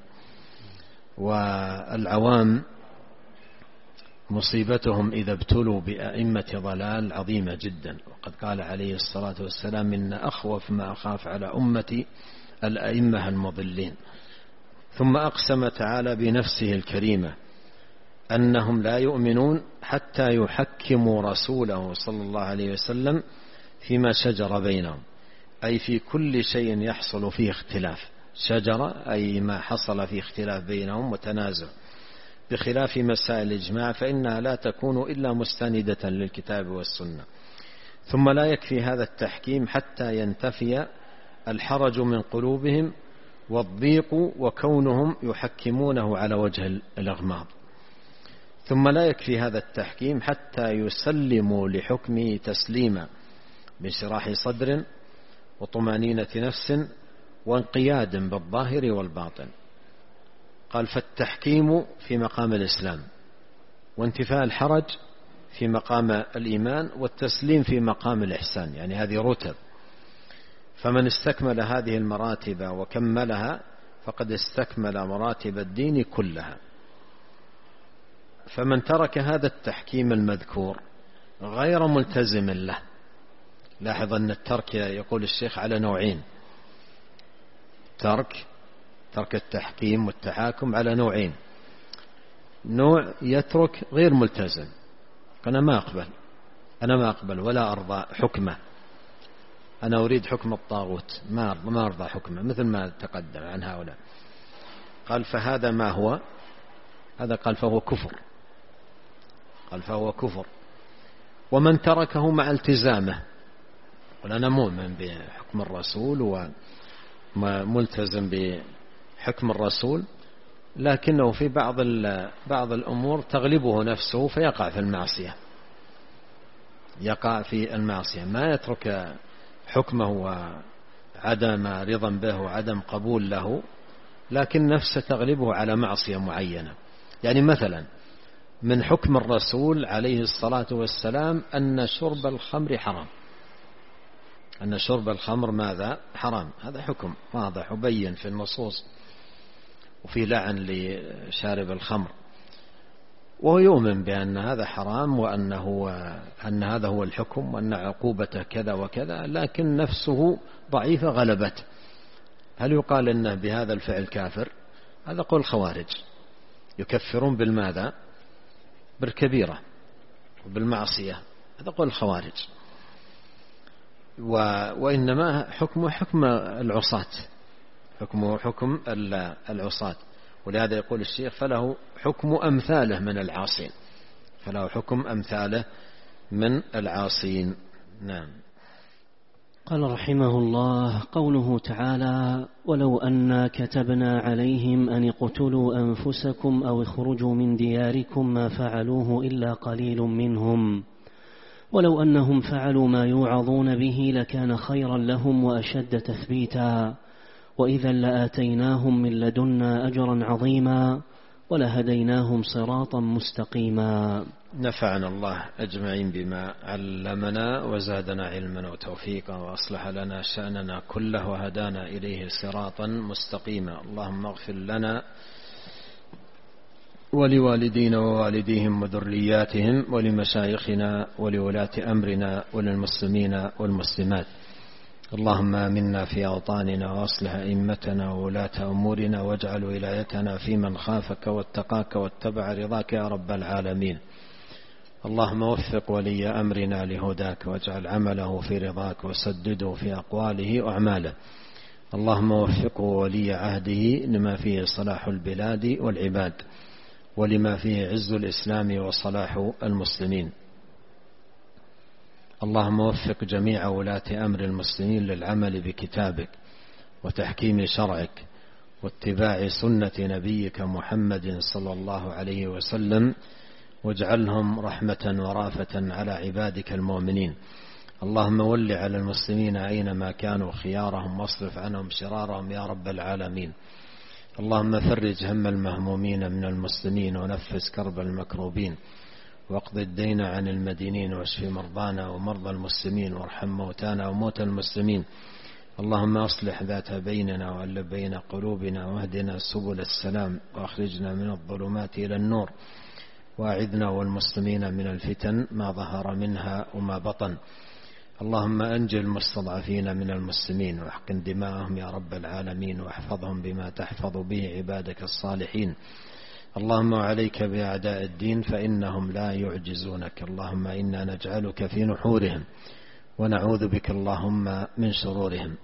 S2: والعوام مصيبتهم إذا ابتلوا بأئمة ضلال عظيمة جدا، وقد قال عليه الصلاة والسلام: إن أخوف ما أخاف على أمتي الأئمة المضلين. ثم أقسم تعالى بنفسه الكريمة أنهم لا يؤمنون حتى يحكموا رسوله صلى الله عليه وسلم فيما شجر بينهم، أي في كل شيء يحصل فيه اختلاف. شجر أي ما حصل فيه اختلاف بينهم وتنازع، بخلاف مسائل الإجماع فإنها لا تكون إلا مستندة للكتاب والسنة. ثم لا يكفي هذا التحكيم حتى ينتفي الحرج من قلوبهم والضيق وكونهم يحكمونه على وجه الإغماض. ثم لا يكفي هذا التحكيم حتى يسلموا لحكمه تسليما بانشراح صدر وطمأنينة نفس وانقياد بالظاهر والباطن. قال فالتحكيم في مقام الإسلام، وانتفاء الحرج في مقام الإيمان، والتسليم في مقام الإحسان، يعني هذه رتب. فمن استكمل هذه المراتب وكملها فقد استكمل مراتب الدين كلها. فمن ترك هذا التحكيم المذكور غير ملتزم له. لاحظ أن الترك يقول الشيخ على نوعين، ترك التحكيم والتحاكم على نوعين. نوع يترك غير ملتزم، أنا ما أقبل ولا أرضى حكمه، أنا أريد حكم الطاغوت، ما أرضى حكمه، مثل ما تقدم عن هؤلاء. قال فهذا ما هو؟ هذا قال فهو كفر. ومن تركه مع التزامه، وأنا مؤمن بحكم الرسول وملتزم بحكم الرسول، لكنه في بعض الأمور تغلبه نفسه فيقع في المعصية، ما يترك حكمه وعدم رضا به وعدم قبول له، لكن نفسه تغلبه على معصية معينة. يعني مثلا من حكم الرسول عليه الصلاة والسلام أن شرب الخمر حرام، أن شرب الخمر ماذا؟ حرام. هذا حكم واضح وبين في النصوص، وفي لعن لشارب الخمر، وهو يؤمن بأن هذا حرام أن هذا هو الحكم وأن عقوبته كذا وكذا، لكن نفسه ضعيفة غلبت. هل يقال إنه بهذا الفعل كافر؟ هذا قول الخوارج، يكفرون بالماذا؟ بالكبيرة وبالمعصية، هذا قول الخوارج. وإنما حكمه حكم العصاة، ولهذا يقول الشيخ فله حكم أمثاله من العاصين. نعم.
S1: قال رحمه الله: قوله تعالى: ولو أنا كتبنا عليهم أن اقتلوا أنفسكم أو اخرجوا من دياركم ما فعلوه إلا قليل منهم، ولو أنهم فعلوا ما يوعظون به لكان خيرا لهم وأشد تثبيتا، وإذا لآتيناهم من لدنا أجرا عظيما ولهديناهم صراطا مستقيما.
S2: نفعنا الله أجمعين بما علمنا وزادنا علما وتوفيقا وأصلح لنا شأننا كله وهدانا إليه صراطا مستقيما. اللهم اغفر لنا ولوالدينا ووالديهم وذرياتهم ولمشايخنا ولولاة أمرنا وللمسلمين والمسلمات. اللهم آمنا في أوطاننا وأصلح أئمتنا وولاة أمورنا واجعل ولايتنا في من خافك واتقاك واتبع رضاك يا رب العالمين. اللهم وفق ولي أمرنا لهداك واجعل عمله في رضاك وسدده في أقواله وأعماله. اللهم وفقه ولي عهده لما فيه صلاح البلاد والعباد ولما فيه عز الإسلام وصلاح المسلمين. اللهم وفق جميع ولاة أمر المسلمين للعمل بكتابك وتحكيم شرعك واتباع سنة نبيك محمد صلى الله عليه وسلم، واجعلهم رحمة ورافة على عبادك المؤمنين. اللهم ول على المسلمين أينما كانوا خيارهم واصرف عنهم شرارهم يا رب العالمين. اللهم فرج هم المهمومين من المسلمين ونفس كرب المكروبين واقض الدين عن المدينين واشف مرضانا ومرضى المسلمين وارحم موتانا وموتى المسلمين. اللهم أصلح ذات بيننا وألف بين قلوبنا واهدنا سبل السلام وأخرجنا من الظلمات إلى النور وأعذنا والمسلمين من الفتن ما ظهر منها وما بطن. اللهم أنجل المستضعفين من المسلمين واحقن دماءهم يا رب العالمين واحفظهم بما تحفظ به عبادك الصالحين. اللهم عليك بأعداء الدين فإنهم لا يعجزونك. اللهم إنا نجعلك في نحورهم ونعوذ بك اللهم من شرورهم.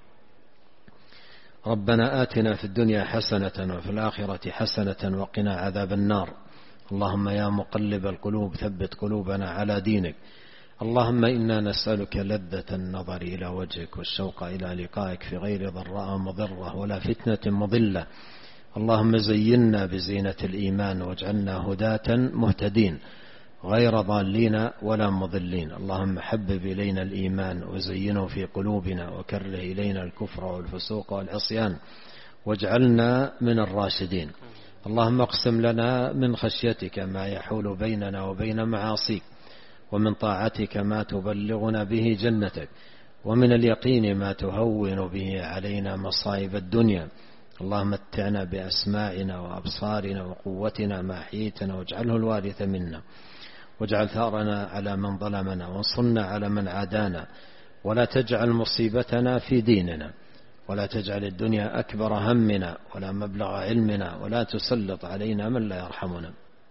S2: ربنا آتنا في الدنيا حسنة وفي الآخرة حسنة وقنا عذاب النار. اللهم يا مقلب القلوب ثبت قلوبنا على دينك. اللهم إنا نسألك لذة النظر إلى وجهك والشوق إلى لقائك في غير ضراء مضرة ولا فتنة مضلة. اللهم زينا بزينة الإيمان واجعلنا هداة مهتدين غير ضالين ولا مضلين. اللهم حبب إلينا الإيمان وزينه في قلوبنا وكره إلينا الكفر والفسوق والعصيان واجعلنا من الراشدين. اللهم اقسم لنا من خشيتك ما يحول بيننا وبين معاصيك، ومن طاعتك ما تبلغنا به جنتك، ومن اليقين ما تهون به علينا مصائب الدنيا. اللهم متعنا بأسماعنا وأبصارنا وقوتنا ما أحييتنا واجعله الوارث منا، واجعل ثأرنا على من ظلمنا وانصرنا على من عادانا، ولا تجعل مصيبتنا في ديننا، ولا تجعل الدنيا أكبر همنا ولا مبلغ علمنا، ولا تسلط علينا من لا يرحمنا.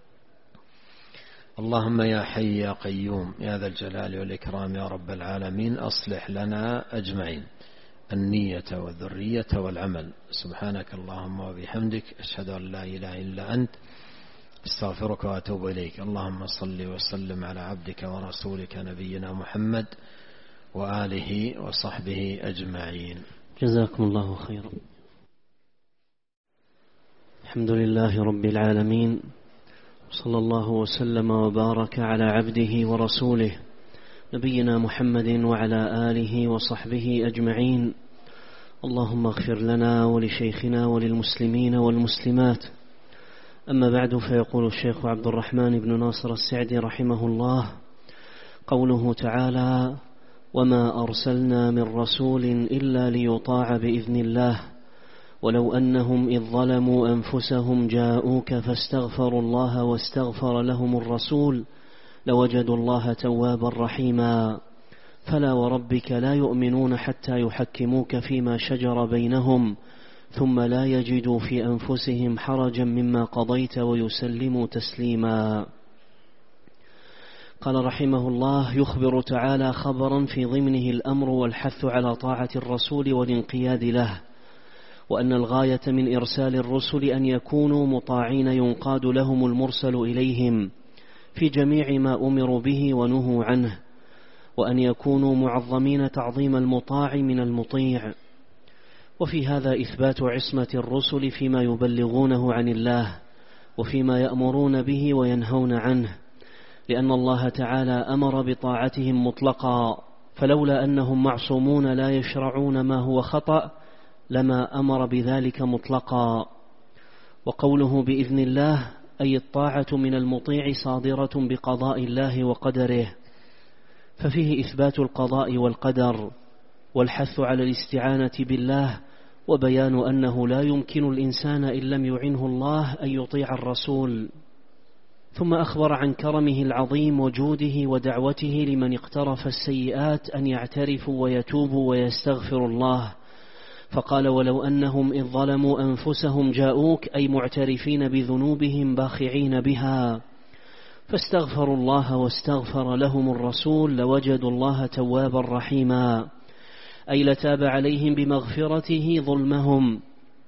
S2: اللهم يا حي يا قيوم يا ذا الجلال والإكرام يا رب العالمين أصلح لنا أجمعين النية والذرية والعمل. سبحانك اللهم وبحمدك أشهد أن لا إله إلا أنت استغفرك وأتوب إليك. اللهم صل وسلم على عبدك ورسولك نبينا محمد وآله وصحبه أجمعين.
S1: جزاكم الله خيرا. الحمد لله رب العالمين، صلى الله وسلم وبارك على عبده ورسوله نبينا محمد وعلى آله وصحبه أجمعين. اللهم اغفر لنا ولشيخنا وللمسلمين والمسلمات. أما بعد، فيقول الشيخ عبد الرحمن بن ناصر السعدي رحمه الله: قوله تعالى: وما أرسلنا من رسول إلا ليطاع بإذن الله ولو أنهم إذ ظلموا أنفسهم جاءوك فاستغفروا الله واستغفر لهم الرسول لوجدوا الله توابا رحيما. فلا وربك لا يؤمنون حتى يحكموك فيما شجر بينهم ثم لا يجدوا في أنفسهم حرجا مما قضيت ويسلموا تسليما. قال رحمه الله: يخبر تعالى خبرا في ضمنه الأمر والحث على طاعة الرسول والانقياد له، وأن الغاية من إرسال الرسل أن يكونوا مطاعين ينقاد لهم المرسل إليهم في جميع ما أمروا به ونهوا عنه، وأن يكونوا معظمين تعظيم المطاع من المطيع. وفي هذا إثبات عصمة الرسل فيما يبلغونه عن الله وفيما يأمرون به وينهون عنه، لأن الله تعالى أمر بطاعتهم مطلقا، فلولا أنهم معصومون لا يشرعون ما هو خطأ لما أمر بذلك مطلقا. وقوله بإذن الله أي الطاعة من المطيع صادرة بقضاء الله وقدره، ففيه إثبات القضاء والقدر والحث على الاستعانة بالله، وبيان أنه لا يمكن الإنسان إن لم يعنه الله أن يطيع الرسول. ثم أخبر عن كرمه العظيم وجوده ودعوته لمن اقترف السيئات أن يعترفوا ويتوبوا ويستغفروا الله، فقال: ولو أنهم إذ ظلموا أنفسهم جاءوك، أي معترفين بذنوبهم باخعين بها، فاستغفروا الله واستغفر لهم الرسول لوجدوا الله توابا رحيما، أي لتاب عليهم بمغفرته ظلمهم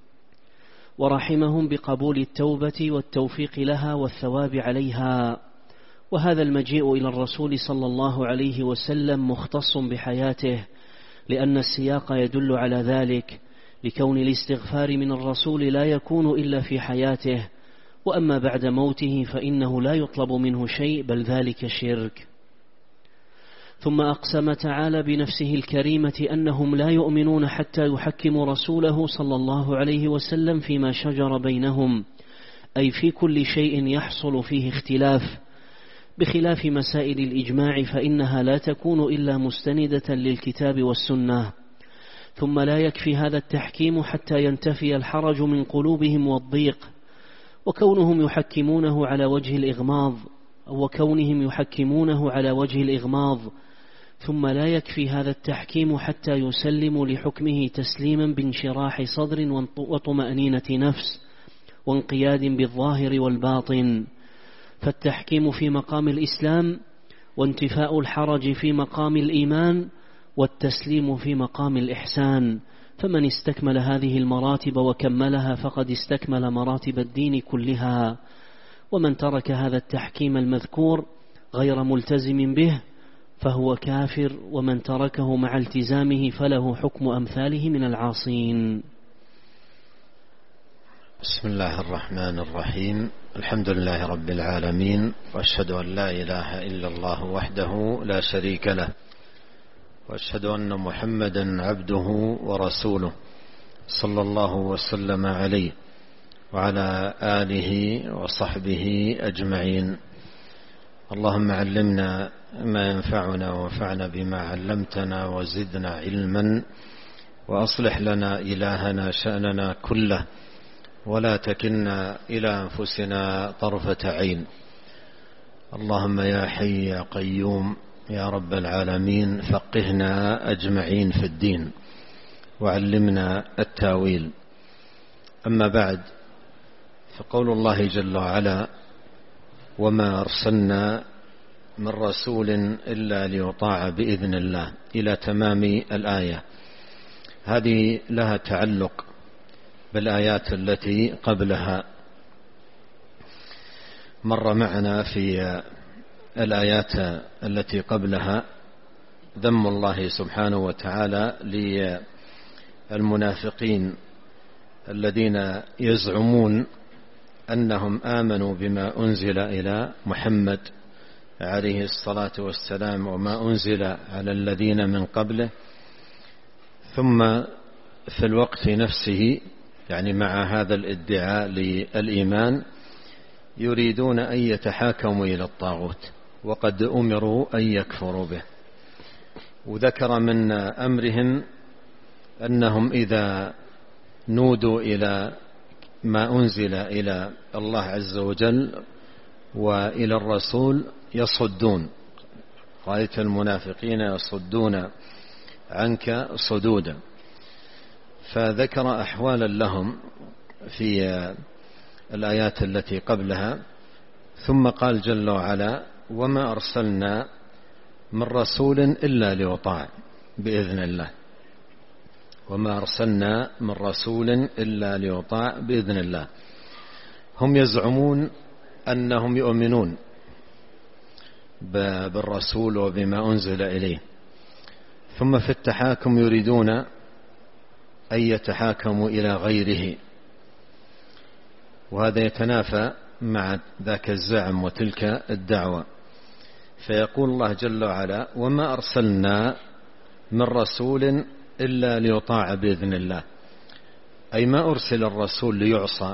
S1: ورحمهم بقبول التوبة والتوفيق لها والثواب عليها. وهذا المجيء إلى الرسول صلى الله عليه وسلم مختص بحياته، لأن السياق يدل على ذلك، لكون الاستغفار من الرسول لا يكون إلا في حياته، وأما بعد موته فإنه لا يطلب منه شيء، بل ذلك شرك. ثم أقسم تعالى بنفسه الكريمة أنهم لا يؤمنون حتى يحكموا رسوله صلى الله عليه وسلم فيما شجر بينهم، أي في كل شيء يحصل فيه اختلاف، بخلاف مسائل الإجماع فإنها لا تكون إلا مستندة للكتاب والسنة. ثم لا يكفي هذا التحكيم حتى ينتفي الحرج من قلوبهم والضيق، وكونهم يحكمونه على وجه الإغماض، ثم لا يكفي هذا التحكيم حتى يسلموا لحكمه تسليما بانشراح صدر وطمأنينة نفس وانقياد بالظاهر والباطن، فالتحكيم في مقام الإسلام، وانتفاء الحرج في مقام الإيمان، والتسليم في مقام الإحسان. فمن استكمل هذه المراتب وكملها فقد استكمل مراتب الدين كلها. ومن ترك هذا التحكيم المذكور غير ملتزم به فهو كافر، ومن تركه مع التزامه فله حكم أمثاله من العاصين.
S2: بسم الله الرحمن الرحيم. الحمد لله رب العالمين، وأشهد أن لا إله إلا الله وحده لا شريك له، وأشهد أن محمدا عبده ورسوله صلى الله وسلم عليه وعلى آله وصحبه أجمعين. اللهم علمنا ما ينفعنا وانفعنا بما علمتنا وزدنا علما، وأصلح لنا إلهنا شأننا كله، ولا تكلنا إلى أنفسنا طرفة عين. اللهم يا حي يا قيوم يا رب العالمين، فقهنا أجمعين في الدين وعلمنا التاويل. أما بعد، فقول الله جل وعلا: وما أرسلنا من رسول إلا ليطاع بإذن الله، إلى تمام الآية. هذه لها تعلق بالآيات التي قبلها. مر معنا في الآيات التي قبلها ذم الله سبحانه وتعالى للمنافقين الذين يزعمون أنهم آمنوا بما أنزل إلى محمد عليه الصلاة والسلام وما أنزل على الذين من قبله، ثم في الوقت نفسه، يعني مع هذا الادعاء للإيمان، يريدون أن يتحاكموا إلى الطاغوت وقد أمروا أن يكفروا به. وذكر من أمرهم أنهم إذا نودوا إلى ما أنزل إلى الله عز وجل وإلى الرسول يصدون. رأيت المنافقين يصدون عنك صدودا. فذكر أحوالا لهم في الآيات التي قبلها، ثم قال جل وعلا: وما أرسلنا من رسول إلا ليطاع بإذن الله. وما أرسلنا من رسول إلا ليطاع بإذن الله. هم يزعمون أنهم يؤمنون بالرسول وبما أنزل إليه، ثم في التحاكم يريدون أن يتحاكموا إلى غيره، وهذا يتنافى مع ذاك الزعم وتلك الدعوة. فيقول الله جل وعلا: وما أرسلنا من رسول إلا ليطاع بإذن الله، أي ما أرسل الرسول ليعصى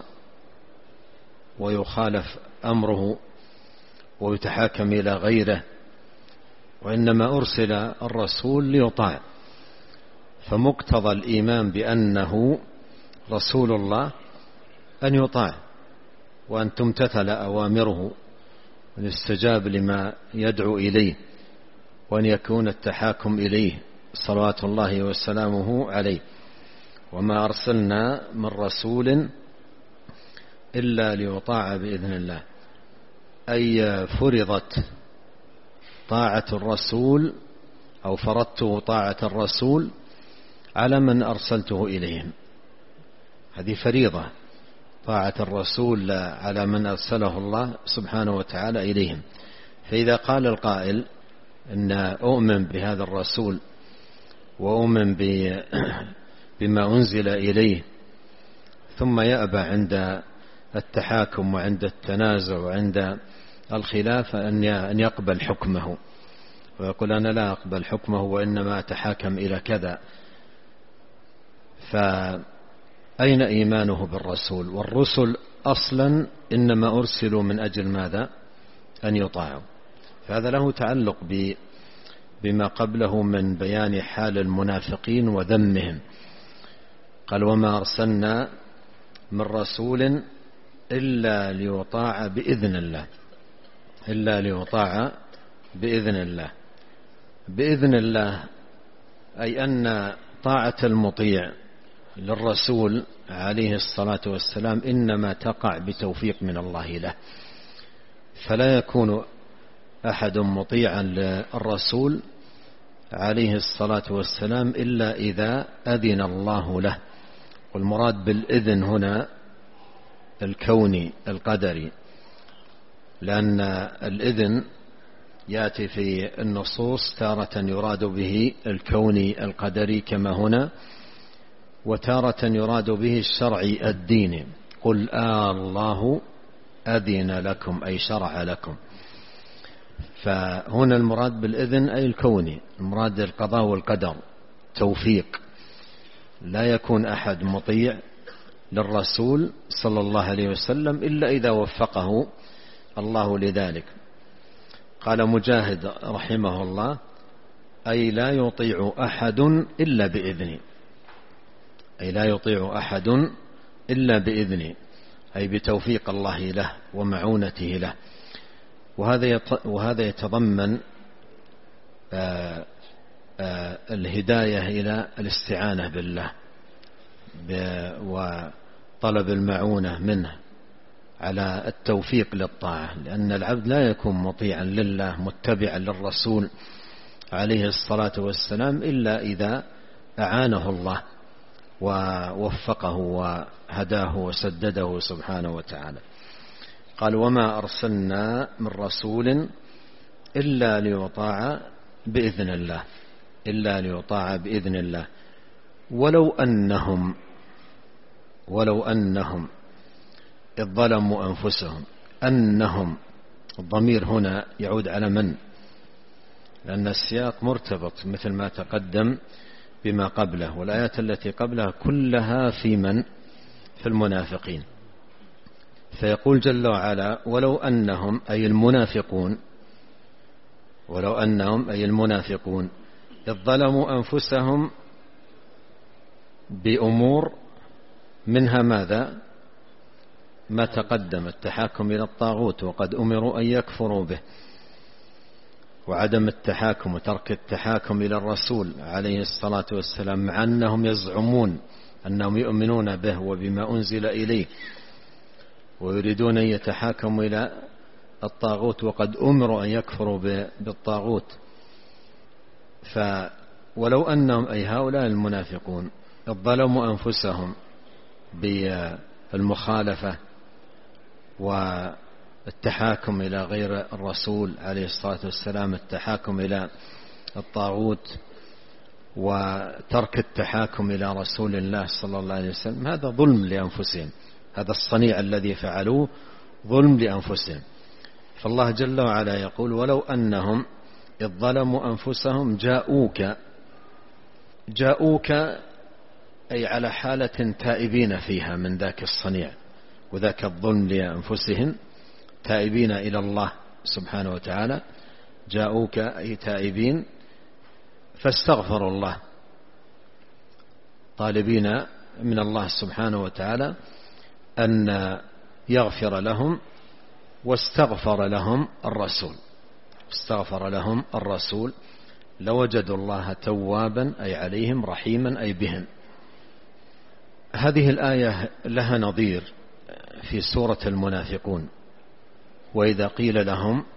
S2: ويخالف أمره ويتحاكم إلى غيره، وإنما أرسل الرسول ليطاع. فمقتضى الإيمان بأنه رسول الله أن يطاع، وأن تمتثل أوامره، وأن يستجاب لما يدعو إليه، وأن يكون التحاكم إليه صلوات الله وسلامه عليه. وما أرسلنا من رسول إلا ليطاع بإذن الله، أي فرضت طاعة الرسول أو فرضت طاعة الرسول على من أرسلته إليهم. هذه فريضة، طاعة الرسول على من أرسله الله سبحانه وتعالى إليهم. فإذا قال القائل إن أؤمن بهذا الرسول وأؤمن بما أنزل إليه، ثم يأبى عند التحاكم وعند التنازع وعند الخلاف أن يقبل حكمه، ويقول أنا لا أقبل حكمه وإنما أتحاكم إلى كذا، فأين إيمانه بالرسول؟ والرسل أصلا إنما أرسلوا من أجل ماذا؟ أن يطاعوا. فهذا له تعلق بما قبله من بيان حال المنافقين وذمهم. قال: وما أرسلنا من رسول إلا ليطاع بإذن الله. إلا ليطاع بإذن الله. بإذن الله أي أن طاعة المطيع للرسول عليه الصلاة والسلام إنما تقع بتوفيق من الله له، فلا يكون أحد مطيعا للرسول عليه الصلاة والسلام إلا إذا أذن الله له. والمراد بالإذن هنا الكوني القدري، لأن الإذن يأتي في النصوص تارة يراد به الكوني القدري كما هنا، وتارة يراد به الشرعي الديني. قل الله أذن لكم أي شرع لكم. فهنا المراد بالإذن أي الكوني، المراد القضاء والقدر، توفيق. لا يكون أحد مطيع للرسول صلى الله عليه وسلم إلا إذا وفقه الله لذلك. قال مجاهد رحمه الله: أي لا يطيع أحد إلا بإذنه، أي لا يطيع أحد إلا بإذنه، أي بتوفيق الله له ومعونته له. وهذا يتضمن الهداية إلى الاستعانة بالله وطلب المعونة منه على التوفيق للطاعة، لأن العبد لا يكون مطيعا لله متبعا للرسول عليه الصلاة والسلام إلا إذا أعانه الله ووفقه وهداه وسدده سبحانه وتعالى. قال: وما أرسلنا من رسول إلا ليطاع بإذن الله، إلا ليطاع بإذن الله. ولو أنهم إذ ظلموا أنفسهم. أنهم الضمير هنا يعود على من؟ لأن السياق مرتبط مثل ما تقدم بما قبله، والآيات التي قبلها كلها في من؟ في المنافقين. فيقول جل وعلا: ولو أنهم أي المنافقون، ولو أنهم أي المنافقون إذ ظلموا أنفسهم بأمور منها ماذا؟ ما تقدم، التحاكم إلى الطاغوت وقد أمروا أن يكفروا به، وعدم التحاكم وترك التحاكم إلى الرسول عليه الصلاة والسلام، مع أنهم يزعمون أنهم يؤمنون به وبما أنزل إليه، ويريدون أن يتحاكموا إلى الطاغوت وقد أمروا أن يكفروا بالطاغوت. ولو أنهم أي هؤلاء المنافقون إذ ظلموا أنفسهم بالمخالفة والتحاكم إلى غير الرسول عليه الصلاة والسلام، التحاكم إلى الطاغوت وترك التحاكم إلى رسول الله صلى الله عليه وسلم، هذا ظلم لأنفسهم، هذا الصنيع الذي فعلوه ظلم لأنفسهم. فالله جل وعلا يقول: ولو أنهم إذ ظلموا أنفسهم جاءوك أي على حالة تائبين فيها من ذاك الصنيع وذاك الظلم لأنفسهم، تائبين إلى الله سبحانه وتعالى. جاءوك أي تائبين، فاستغفروا الله، طالبين من الله سبحانه وتعالى أن يغفر لهم، واستغفر لهم الرسول لوجدوا الله توابا أي عليهم، رحيما أي بهم. هذه الآية لها نظير في سورة المنافقون: وإذا قيل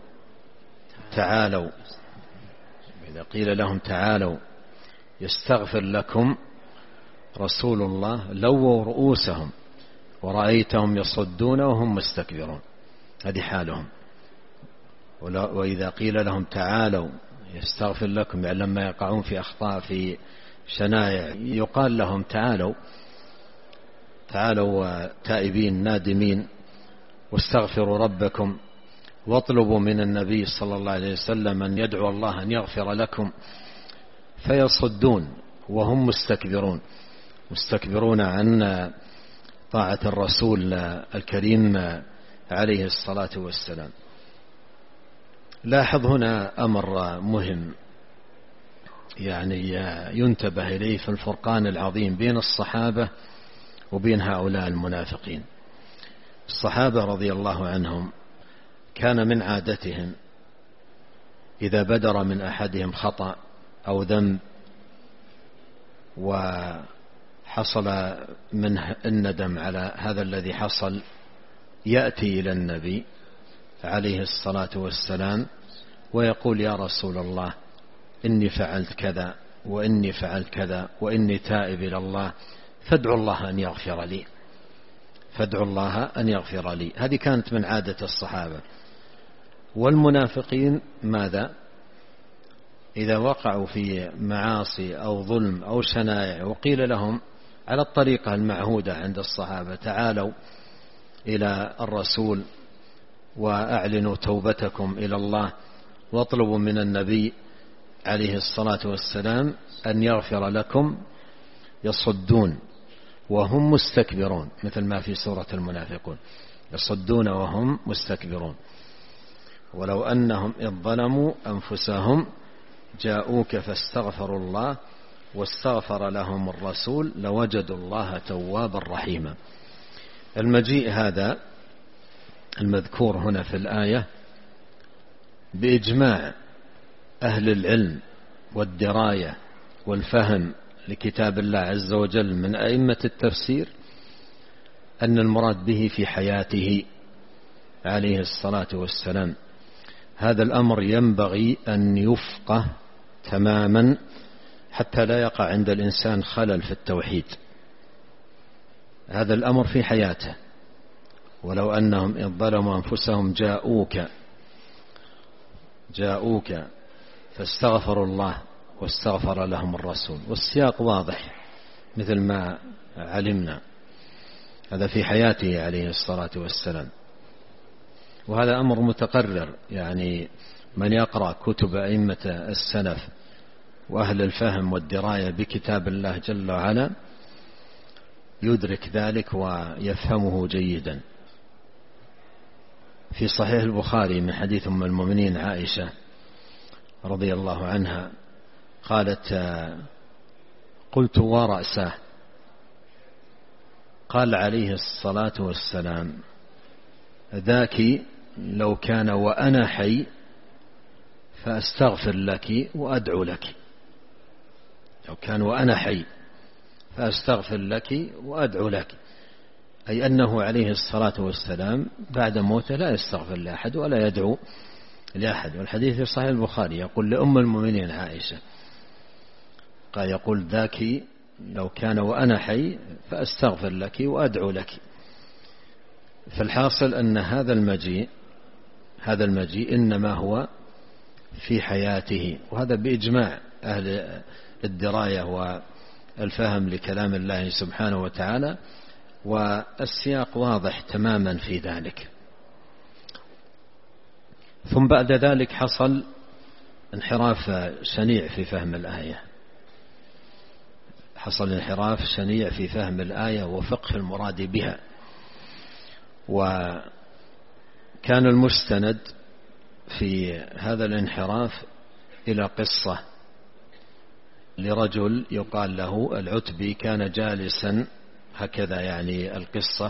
S2: لهم تعالوا يستغفر لكم رسول الله لووا رؤوسهم ورأيتهم يصدون وهم مستكبرون. هذه حالهم. وإذا قيل لهم تعالوا يستغفر لكم، يعني لما يقعون في أخطاء في شنائع يقال لهم تعالوا تائبين نادمين، واستغفروا ربكم، واطلبوا من النبي صلى الله عليه وسلم أن يدعو الله أن يغفر لكم، فيصدون وهم مستكبرون عن طاعة الرسول الكريم عليه الصلاة والسلام. لاحظ هنا أمر مهم يعني ينتبه إليه في الفرقان العظيم بين الصحابة وبين هؤلاء المنافقين. الصحابة رضي الله عنهم كان من عادتهم إذا بدر من أحدهم خطأ أو ذنب حصل منه الندم على هذا الذي حصل يأتي إلى النبي عليه الصلاة والسلام ويقول: يا رسول الله، إني فعلت كذا وإني فعلت كذا وإني تائب إلى الله، فادعوا الله أن يغفر لي، فادعوا الله أن يغفر لي. هذه كانت من عادة الصحابة. والمنافقين ماذا؟ إذا وقعوا في معاصي أو ظلم أو شنائع وقيل لهم على الطريقة المعهودة عند الصحابة: تعالوا إلى الرسول وأعلنوا توبتكم إلى الله واطلبوا من النبي عليه الصلاة والسلام أن يغفر لكم، يصدون وهم مستكبرون، مثل ما في سورة المنافقون: يصدون وهم مستكبرون. ولو أنهم إذ ظلموا أنفسهم جاءوك فاستغفروا الله واستغفر لهم الرسول لوجدوا الله توابا رحيما. المجيء هذا المذكور هنا في الآية بإجماع أهل العلم والدراية والفهم لكتاب الله عز وجل من أئمة التفسير أن المراد به في حياته عليه الصلاة والسلام. هذا الأمر ينبغي أن يفقه تماما حتى لا يقع عند الإنسان خلل في التوحيد. هذا الأمر في حياته: ولو أنهم إذ ظلموا أنفسهم جاءوك فاستغفروا الله واستغفر لهم الرسول. والسياق واضح مثل ما علمنا، هذا في حياته عليه الصلاة والسلام. وهذا أمر متقرر، يعني من يقرأ كتب أئمة السلف وأهل الفهم والدراية بكتاب الله جل وعلا يدرك ذلك ويفهمه جيدا. في صحيح البخاري من حديث أم المؤمنين عائشة رضي الله عنها قالت: قلت ورأسه، قال عليه الصلاة والسلام: ذاك لو كان وأنا حي فأستغفر لك وأدعو لك. لو كان وأنا حي فأستغفر لك وأدعو لك، أي أنه عليه الصلاة والسلام بعد موته لا يستغفر لأحد ولا يدعو لأحد. والحديث في صحيح البخاري يقول لأم المؤمنين عائشة، قال يقول: ذاك لو كان وأنا حي فأستغفر لك وأدعو لك. فالحاصل أن هذا المجيء إنما هو في حياته، وهذا بإجماع أهل الدراية والفهم لكلام الله سبحانه وتعالى، والسياق واضح تماما في ذلك. ثم بعد ذلك حصل انحراف شنيع في فهم الآية، حصل انحراف شنيع في فهم الآية وفقه المراد بها. وكان المستند في هذا الانحراف إلى قصة لرجل يقال له العتبي، كان جالسا هكذا يعني القصة.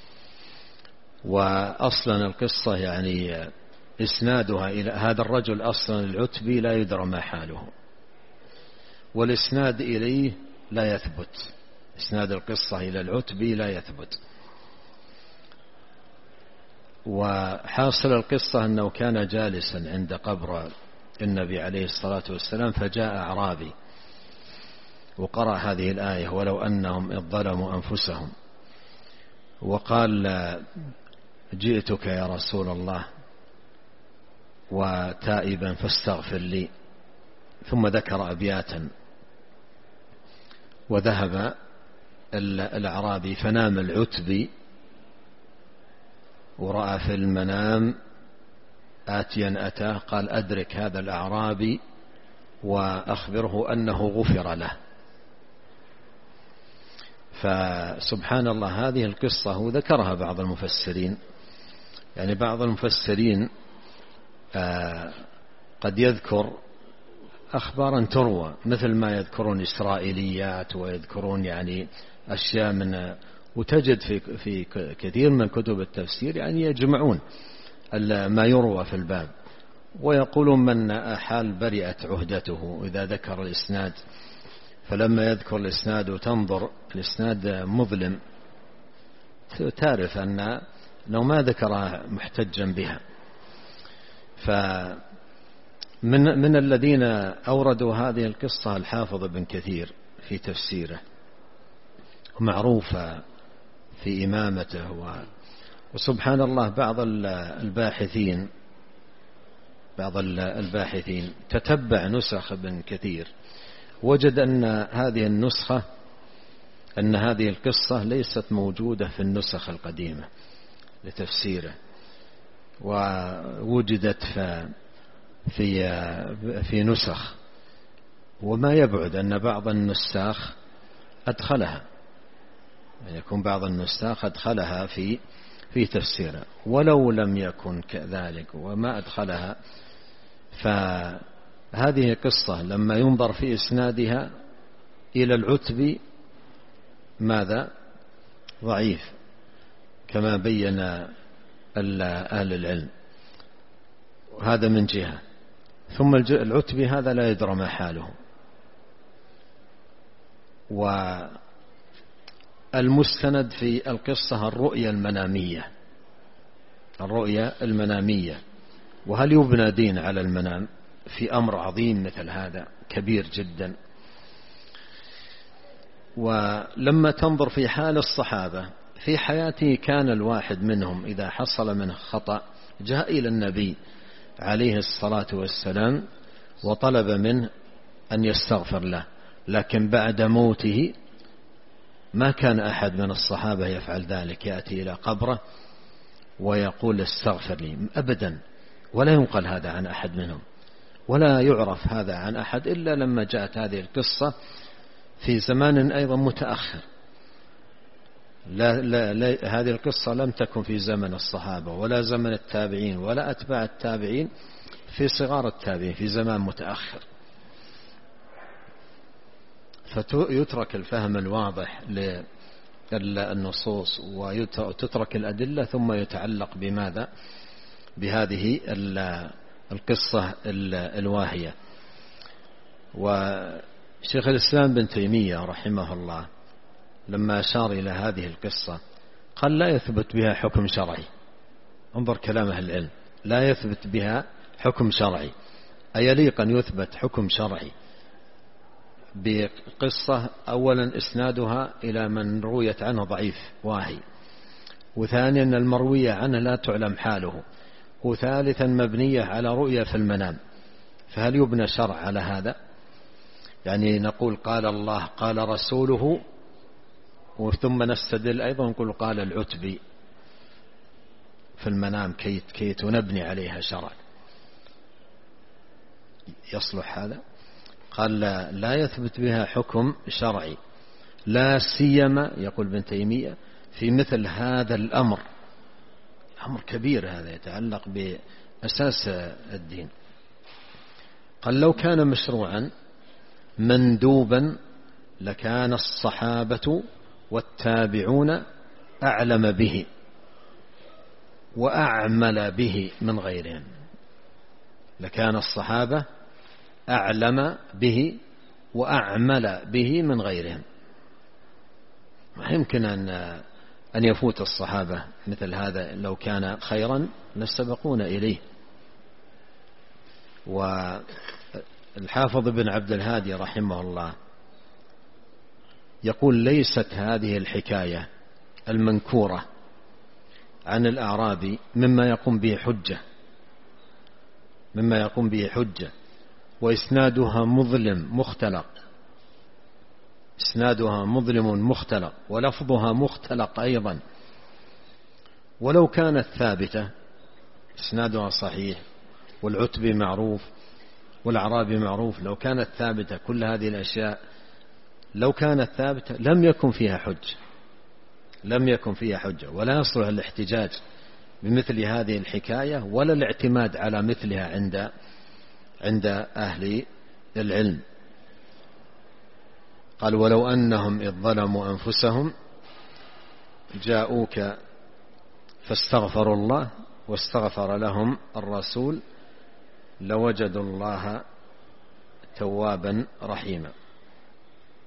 S2: وأصلا القصة يعني إسنادها إلى هذا الرجل أصلا العتبي لا يدرى ما حاله، والإسناد إليه لا يثبت، إسناد القصة إلى العتبي لا يثبت. وحاصل القصة أنه كان جالسا عند قبر النبي عليه الصلاة والسلام، فجاء أعرابي وقرأ هذه الآية: ولو أنهم إذ ظلموا أنفسهم، وقال: جئتك يا رسول الله وتائبا فاستغفر لي. ثم ذكر أبياتا، وذهب الأعرابي فنام العتبي ورأى في المنام آتيا أتاه، قال: أدرك هذا الأعرابي وأخبره أنه غفر له. فسبحان الله هذه القصة ذكرها بعض المفسرين، يعني بعض المفسرين قد يذكر أخبارا تروى، مثل ما يذكرون إسرائيليات ويذكرون يعني أشياء من، وتجد في كثير من كتب التفسير يعني يجمعون ما يروى في الباب، ويقولون من أحال برئت عهدته إذا ذكر الإسناد فلما يذكر الإسناد وتنظر الإسناد مظلم تعرف أنه ما ذكرها محتجا بها. فمن الذين أوردوا هذه القصة الحافظ ابن كثير في تفسيره، ومعروفة في إمامته. وسبحان الله بعض الباحثين تتبع نسخ ابن كثير، وجد أن هذه القصة ليست موجودة في النسخ القديمة لتفسيره، ووجدت في نسخ، وما يبعد أن بعض النساخ أدخلها، يعني يكون بعض النساخ أدخلها في تفسيره. ولو لم يكن كذلك وما أدخلها، فهذه قصة لما ينظر في إسنادها إلى العتبي ماذا؟ ضعيف، كما بين أهل العلم. هذا من جهة. ثم العتبي هذا لا يدرى ما حاله. والمستند في القصة الرؤيا المنامية. وهل يبنى دين على المنام في أمر عظيم مثل هذا؟ كبير جدا. ولما تنظر في حال الصحابة في حياته، كان الواحد منهم إذا حصل منه خطأ جاء إلى النبي عليه الصلاة والسلام وطلب منه أن يستغفر له، لكن بعد موته ما كان أحد من الصحابة يفعل ذلك، يأتي إلى قبره ويقول استغفر لي أبدا، ولا ينقل هذا عن أحد منهم، ولا يعرف هذا عن أحد إلا لما جاءت هذه القصة في زمان أيضا متأخر. لا هذه القصة لم تكن في زمن الصحابة ولا زمن التابعين ولا أتباع التابعين، في صغار التابعين، في زمان متأخر. فيترك الفهم الواضح للنصوص وتترك الأدلة، ثم يتعلق بماذا؟ بهذه القصة الواهية. وشيخ الإسلام بن تيمية رحمه الله لما أشار إلى هذه القصة قال لا يثبت بها حكم شرعي. انظر كلام أهل العلم، لا يثبت بها حكم شرعي. أيليق أن يثبت حكم شرعي بقصة أولا إسنادها إلى من رويت عنه ضعيف واهي، وثانيا المروية عنه لا تعلم حاله، وثالثا مبنية على رؤية في المنام؟ فهل يبنى شرع على هذا؟ يعني نقول قال الله قال رسوله، وثم نستدل أيضا نقول قال العتبي في المنام كي نبني عليها شرع؟ يصلح هذا؟ قال لا يثبت بها حكم شرعي، لا سيما يقول ابن تيمية في مثل هذا الأمر، أمر كبير هذا يتعلق بأساس الدين. قال لو كان مشروعا مندوبا لكان الصحابة والتابعون أعلم به وأعمل به من غيرهم. لكان الصحابة أعلم به وأعمل به من غيرهم. ما يمكن أن يفوت الصحابة مثل هذا، لو كان خيرا لسبقون إليه. والحافظ بن عبد الهادي رحمه الله يقول ليست هذه الحكاية المنكورة عن الأعرابي مما يقوم به حجة، وإسنادها مظلم مختلق، ولفظها مختلق أيضا. ولو كانت ثابتة إسنادها صحيح، والعتبي معروف والأعرابي معروف، لو كانت ثابتة كل هذه الأشياء لو كانت ثابتة لم يكن فيها حجة، ولا يصلح الاحتجاج بمثل هذه الحكاية ولا الاعتماد على مثلها عند أهل العلم. قال ولو أنهم إذ ظلموا أنفسهم جاءوك فاستغفروا الله واستغفر لهم الرسول لوجدوا الله توابا رحيما.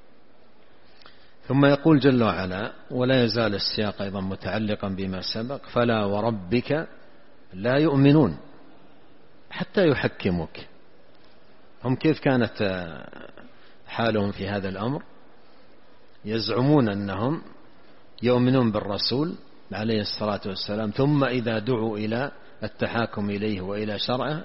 S2: ثم يقول جل وعلا: ولا يزال السياق أيضا متعلقا بما سبق: فلا وربك لا يؤمنون حتى يحكموك. هم كيف كانت حالهم في هذا الأمر؟ يزعمون أنهم يؤمنون بالرسول عليه الصلاة والسلام، ثم إذا دعوا إلى التحاكم إليه وإلى شرعه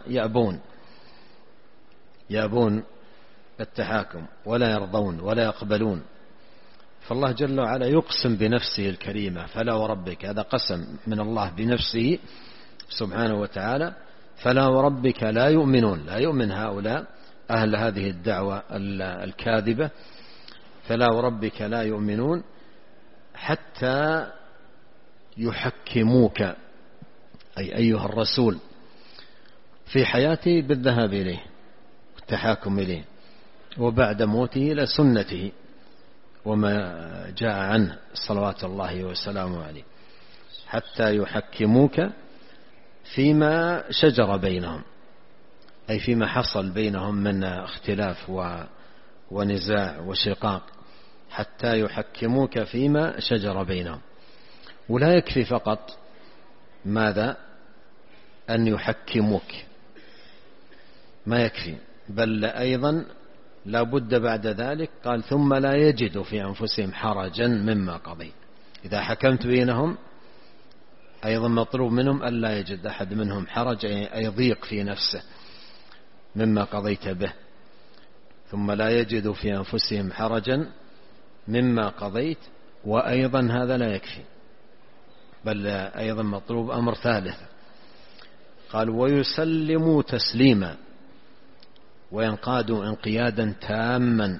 S2: يأبون التحاكم ولا يرضون ولا يقبلون. فالله جل وعلا يقسم بنفسه الكريمة: فلا وربك، هذا قسم من الله بنفسه سبحانه وتعالى. فلا وربك لا يؤمنون، لا يؤمن هؤلاء أهل هذه الدعوة الكاذبة. فلا وربك لا يؤمنون حتى يحكموك، أي أيها الرسول، في حياته بالذهاب إليه والتحاكم إليه، وبعد موته إلى سنته وما جاء عنه صلوات الله وسلامه عليه، حتى يحكموك فيما شجر بينهم، أي فيما حصل بينهم من اختلاف ونزاع وشقاق، حتى يحكموك فيما شجر بينهم. ولا يكفي فقط ماذا؟ أن يحكموك، ما يكفي، بل أيضا لا بد بعد ذلك قال: ثم لا يجدوا في أنفسهم حرجا مما قضيت. إذا حكمت بينهم أيضا مطلوب منهم ألا يجد أحد منهم حرج، أي ضيق في نفسه مما قضيت به. ثم لا يجدوا في أنفسهم حرجا مما قضيت. وأيضا هذا لا يكفي، بل أيضا مطلوب أمر ثالث، قال: ويسلموا تسليما، وينقادوا انقيادا تاما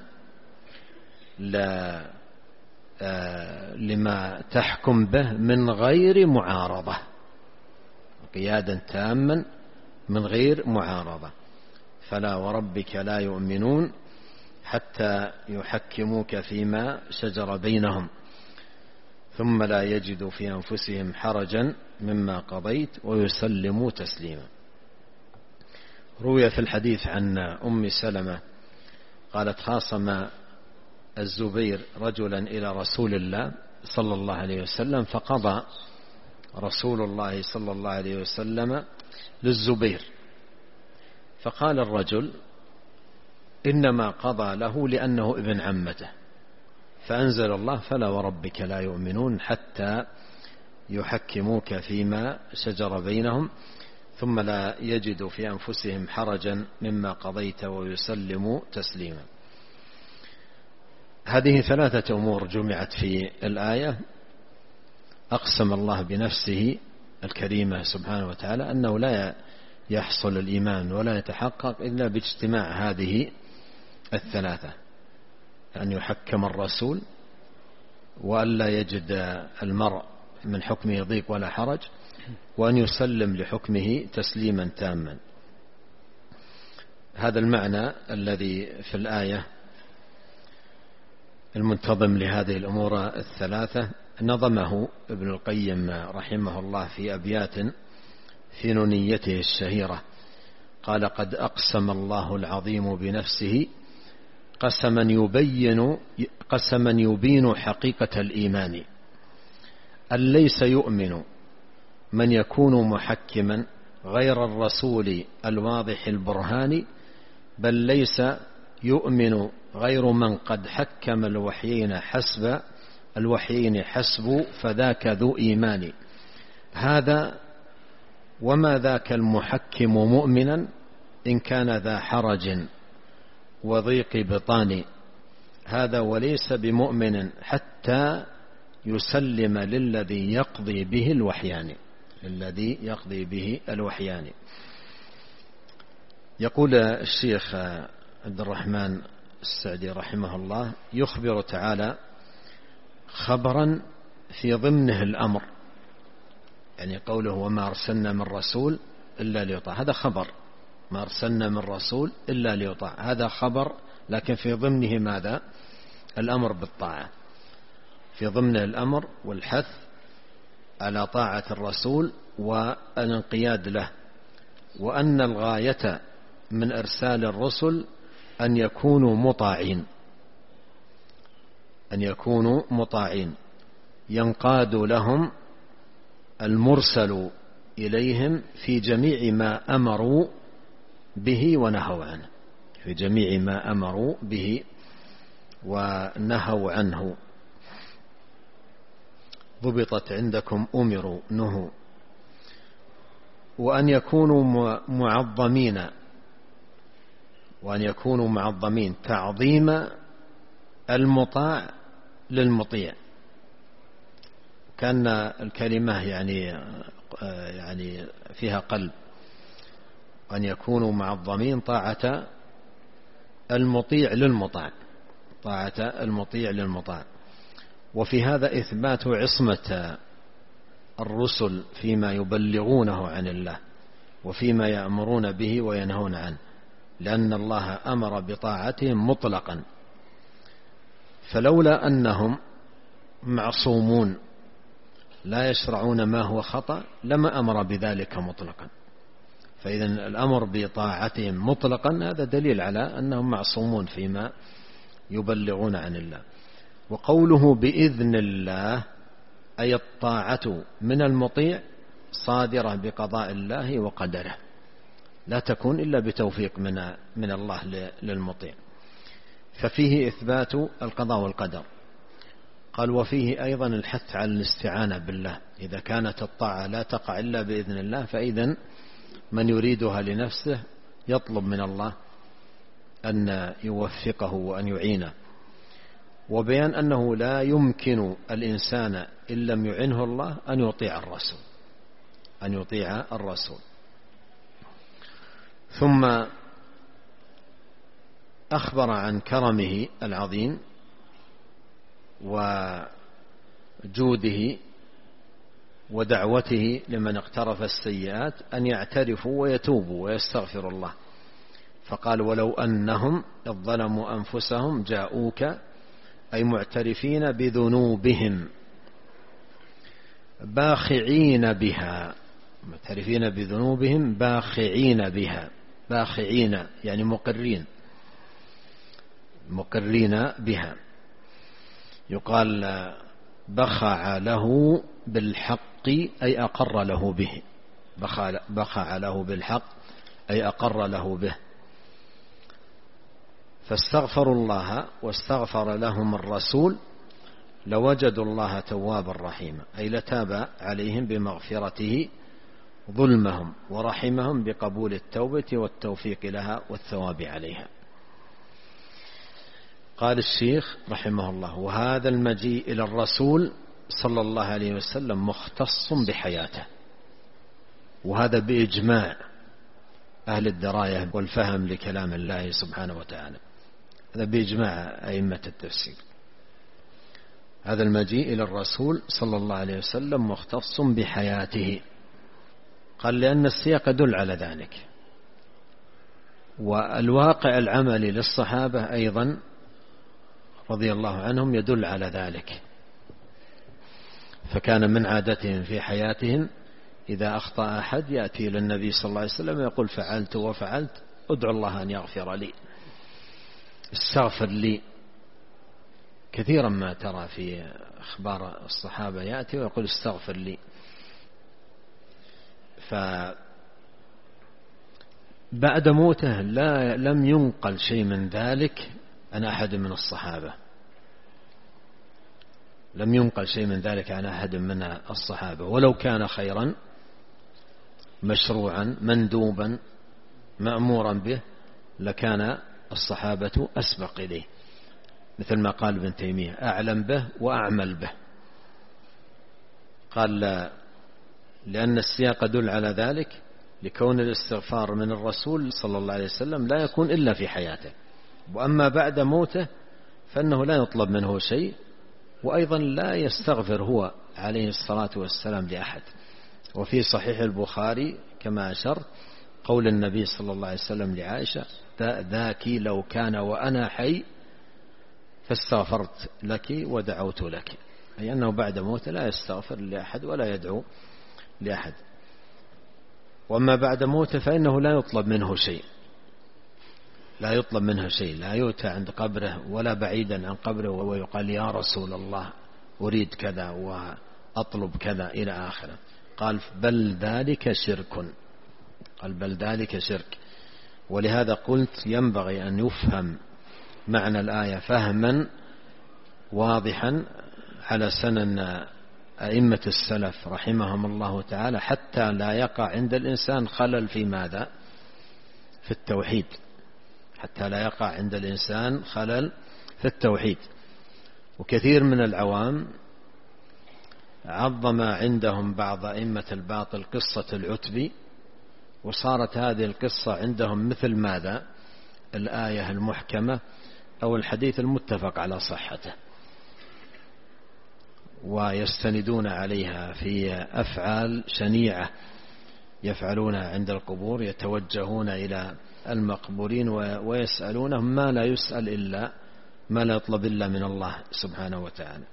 S2: لما تحكم به من غير معارضة، انقيادا تاما من غير معارضة. فلا وربك لا يؤمنون حتى يحكموك فيما شجر بينهم ثم لا يجدوا في أنفسهم حرجا مما قضيت ويسلموا تسليما. روي في الحديث عن أم سلمة قالت: خاصم الزبير رجلا إلى رسول الله صلى الله عليه وسلم، فقضى رسول الله صلى الله عليه وسلم للزبير، فقال الرجل: إنما قضى له لأنه ابن عمته، فأنزل الله: فلا وربك لا يؤمنون حتى يحكموك فيما شجر بينهم ثم لا يجدوا في أنفسهم حرجا مما قضيت ويسلموا تسليما. هذه ثلاثة أمور جمعت في الآية. أقسم الله بنفسه الكريمة سبحانه وتعالى أنه لا يحصل الإيمان ولا يتحقق إلا باجتماع هذه الثلاثة: أن يحكم الرسول، وألا يجد المرء من حكمه ضيق ولا حرج، وأن يسلم لحكمه تسليما تاما. هذا المعنى الذي في الآية المنتظم لهذه الأمور الثلاثة نظمه ابن القيم رحمه الله في أبيات في نونيته الشهيرة. قال: قد أقسم الله العظيم بنفسه قسما يبين حقيقة الإيمان، أن ليس يؤمن من يكون محكما غير الرسول الواضح البرهان، بل ليس يؤمن غير من قد حكم الوحيين حسب فذاك ذو إيمان. هذا وما ذاك المحكم مؤمنا إن كان ذا حرج وضيق بطان، هذا وليس بمؤمن حتى يسلم للذي يقضي به الوحيان. يقول الشيخ عبد الرحمن السعدي رحمه الله: يخبر تعالى خبرا في ضمنه الأمر، يعني قوله: وما أرسلنا من رسول إلا ليطاع، هذا خبر، ما أرسلنا من رسول إلا ليطاع، هذا خبر، لكن في ضمنه ماذا؟ الأمر بالطاعة، في ضمن الأمر والحث على طاعة الرسول والانقياد له، وأن الغاية من إرسال الرسل أن يكونوا مطاعين. أن يكونوا مطاعين ينقاد لهم المرسل إليهم في جميع ما أمروا به ونهوا عنه، في جميع ما أمروا به ونهوا عنه. ضبطت عندكم أمروا نهوا. وأن يكونوا معظمين، وأن يكونوا معظمين تعظيم المطاع للمطيع. كان الكلمة يعني فيها قلب. أن يكونوا معظمين طاعة المطيع للمطاع، طاعة المطيع للمطاع. وفي هذا إثبات عصمة الرسل فيما يبلغونه عن الله وفيما يأمرون به وينهون عنه، لأن الله أمر بطاعتهم مطلقا، فلولا أنهم معصومون لا يشرعون ما هو خطأ لما أمر بذلك مطلقا. فإذا الأمر بطاعتهم مطلقا هذا دليل على أنهم معصومون فيما يبلغون عن الله. وقوله بإذن الله أي الطاعة من المطيع صادرة بقضاء الله وقدره، لا تكون إلا بتوفيق من الله للمطيع. ففيه إثبات القضاء والقدر. قال وفيه أيضا الحث على الاستعانة بالله. إذا كانت الطاعة لا تقع إلا بإذن الله، فإذن من يريدها لنفسه يطلب من الله أن يوفقه وأن يعينه. وبيان أنه لا يمكن الإنسان إن لم يعنه الله أن يطيع الرسول، أن يطيع الرسول. ثم أخبر عن كرمه العظيم وجوده ودعوته لمن اقترف السيئات أن يعترفوا ويتوبوا ويستغفروا الله. فقال ولو أنهم إذ ظلموا أنفسهم جاءوك أي معترفين بذنوبهم باخعين بها، معترفين بذنوبهم باخعين بها، باخعين يعني مقرين بها. يقال بخع له بالحق أي أقر له به، بخع له بالحق أي أقر له به. فاستغفروا الله واستغفر لهم الرسول لوجدوا الله توابا رحيما، أي لتاب عليهم بمغفرته ظلمهم ورحمهم بقبول التوبة والتوفيق لها والثواب عليها. قال الشيخ رحمه الله وهذا المجيء إلى الرسول صلى الله عليه وسلم مختص بحياته، وهذا بإجماع أهل الدراية والفهم لكلام الله سبحانه وتعالى، هذا بإجماع أئمة التفسير. هذا المجيء إلى الرسول صلى الله عليه وسلم مختص بحياته. قال لأن السياق يدل على ذلك، والواقع العملي للصحابة أيضا رضي الله عنهم يدل على ذلك. فكان من عادتهم في حياتهم إذا أخطأ أحد يأتي للنبي صلى الله عليه وسلم ويقول فعلت وفعلت، ادعو الله أن يغفر لي، استغفر لي. كثيرا ما ترى في أخبار الصحابة يأتي ويقول استغفر لي. فبعد موته لم ينقل شيء من ذلك عن أحد من الصحابة، لم ينقل شيء من ذلك عن أحد من الصحابة، ولو كان خيرا مشروعا مندوبا مأمورا به لكان الصحابة أسبق إليه، مثل ما قال ابن تيمية أعلم به وأعمل به. قال لأن السياق يدل على ذلك لكون الاستغفار من الرسول صلى الله عليه وسلم لا يكون إلا في حياته، وأما بعد موته فإنه لا يطلب منه شيء، وأيضا لا يستغفر هو عليه الصلاة والسلام لأحد. وفي صحيح البخاري كما أشرت قول النبي صلى الله عليه وسلم لعائشة ذاك لو كان وأنا حي فاستغفرت لك ودعوت لك، أي أنه بعد موته لا يستغفر لأحد ولا يدعو لأحد. وأما بعد موته فإنه لا يطلب منه شيء، لا يطلب منها شيء، لا يؤتى عند قبره ولا بعيدا عن قبره ويقال يا رسول الله أريد كذا وأطلب كذا إلى آخره. قال بل ذلك شرك، قال بل ذلك شرك. ولهذا قلت ينبغي أن يفهم معنى الآية فهما واضحا على سنن أئمة السلف رحمهم الله تعالى، حتى لا يقع عند الإنسان خلل في ماذا؟ في التوحيد، حتى لا يقع عند الإنسان خلل في التوحيد. وكثير من العوام عظم عندهم بعض أئمة الباطل قصة العتبي، وصارت هذه القصة عندهم مثل ماذا؟ الآية المحكمة أو الحديث المتفق على صحته، ويستندون عليها في أفعال شنيعة يفعلونها عند القبور، يتوجهون إلى المقبورين ويسألونهم ما لا يسأل إلا ما لا يطلب إلا من الله سبحانه وتعالى.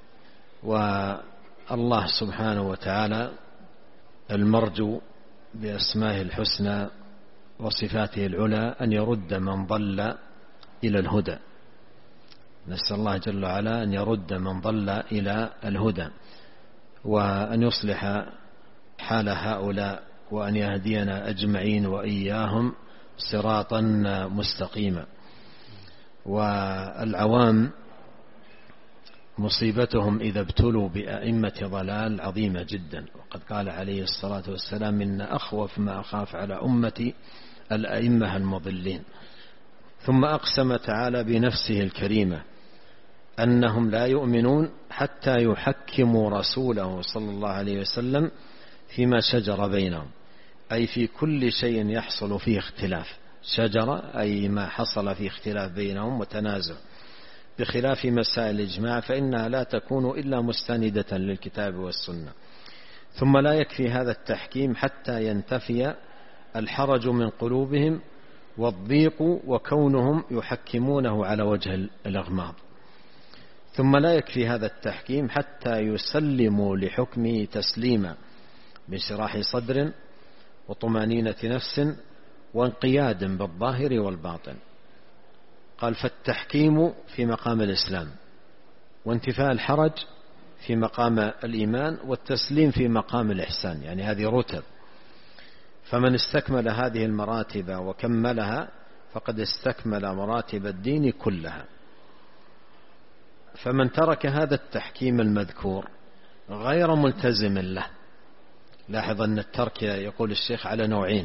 S2: والله سبحانه وتعالى المرجو بأسمائه الحسنى وصفاته العلى أن يرد من ضل إلى الهدى. نسأل الله جل وعلا أن يرد من ضل إلى الهدى، وأن يصلح حال هؤلاء، وأن يهدينا أجمعين وإياهم صراطا مستقيما. والعوام مصيبتهم إذا ابتلوا بأئمة ضلال عظيمة جدا، وقد قال عليه الصلاة والسلام إن أخوف ما أخاف على أمتي الأئمة المضلين. ثم أقسم تعالى بنفسه الكريمة أنهم لا يؤمنون حتى يحكموا رسوله صلى الله عليه وسلم فيما شجر بينهم، أي في كل شيء يحصل فيه اختلاف. شجر أي ما حصل فيه اختلاف بينهم وتنازع، بخلاف مسائل الإجماع فإنها لا تكون إلا مستندة للكتاب والسنة. ثم لا يكفي هذا التحكيم حتى ينتفي الحرج من قلوبهم والضيق وكونهم يحكمونه على وجه الإغماض. ثم لا يكفي هذا التحكيم حتى يسلموا لحكمه تسليما بانشراح صدر وطمأنينة نفس وانقياد بالظاهر والباطن. قال فالتحكيم في مقام الإسلام، وانتفاء الحرج في مقام الإيمان، والتسليم في مقام الإحسان، يعني هذه رتب. فمن استكمل هذه المراتب وكملها فقد استكمل مراتب الدين كلها. فمن ترك هذا التحكيم المذكور غير ملتزم له. لاحظ أن الترك يقول الشيخ على نوعين،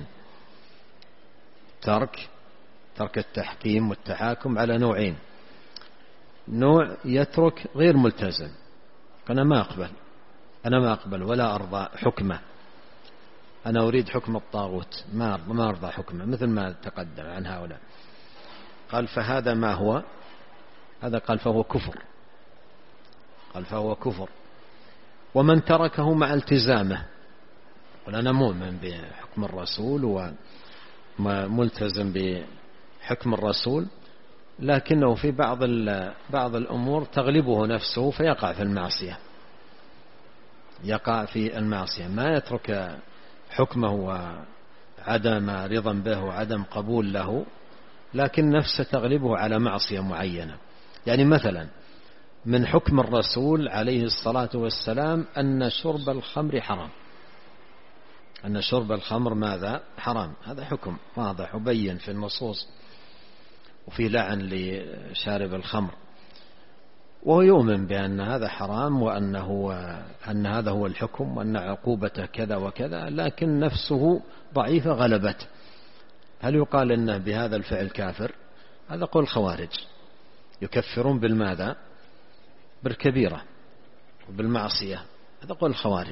S2: ترك التحكيم والتحاكم على نوعين. نوع يترك غير ملتزم، أنا ما أقبل ولا أرضى حكمه، أنا أريد حكم الطاغوت، ما أرضى حكمه، مثل ما تقدم عن هؤلاء. قال فهذا ما هو؟ هذا قال فهو كفر، قال فهو كفر. ومن تركه مع التزامه، قل أنا مؤمن بحكم الرسول وملتزم بحكم الرسول، لكنه في بعض الأمور تغلبه نفسه فيقع في المعصية، يقع في المعصية، ما يترك حكمه وعدم رضا به وعدم قبول له، لكن نفسه تغلبه على معصية معينة. يعني مثلا من حكم الرسول عليه الصلاة والسلام أن شرب الخمر حرام، أن شرب الخمر ماذا؟ حرام. هذا حكم واضح وبين في النصوص، وفي لعن لشارب الخمر، وهو يؤمن بأن هذا حرام أن هذا هو الحكم وأن عقوبته كذا وكذا، لكن نفسه ضعيفة غلبته. هل يقال إنه بهذا الفعل كافر؟ هذا قول الخوارج، يكفرون بالماذا؟ بالكبيرة وبالمعصية، هذا قول الخوارج.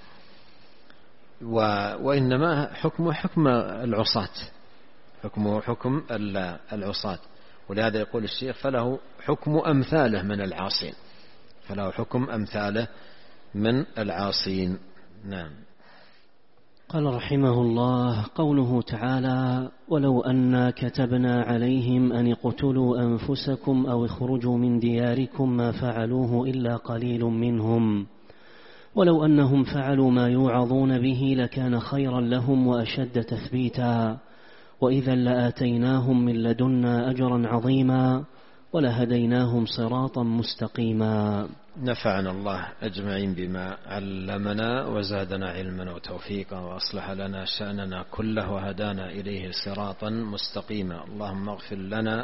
S2: وإنما حكمه حكم العصاة، حكمه حكم العصاة. ولهذا يقول الشيخ فله حكم أمثاله من العاصين، فله حكم أمثاله من العاصين. نعم.
S1: قال رحمه الله قوله تعالى ولو أنا كتبنا عليهم أن اقتلوا أنفسكم أو اخرجوا من دياركم ما فعلوه إلا قليل منهم ولو أنهم فعلوا ما يوعظون به لكان خيرا لهم وأشد تثبيتا وإذا لآتيناهم من لدنا أجرا عظيما ولهديناهم صراطا مستقيما.
S2: نفعنا الله أجمعين بما علمنا وزادنا علما وتوفيقا وأصلح لنا شأننا كله وهدانا إليه صراطا مستقيما. اللهم اغفر لنا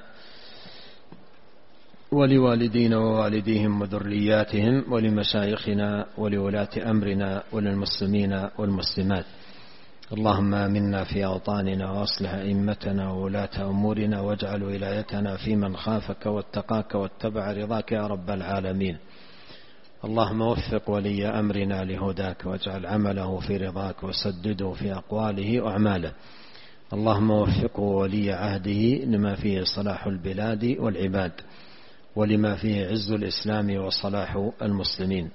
S2: ولوالدينا ووالديهم وذرياتهم ولمشايخنا ولولاة أمرنا وللمسلمين والمسلمات. اللهم آمنا في أوطاننا وأصلح أئمتنا وولاة أمورنا واجعل ولايتنا في من خافك واتقاك واتبع رضاك يا رب العالمين. اللهم وفق ولي أمرنا لهداك واجعل عمله في رضاك وسدده في أقواله وأعماله. اللهم وفقه ولي عهده لما فيه صلاح البلاد والعباد ولما فيه عز الإسلام وصلاح المسلمين.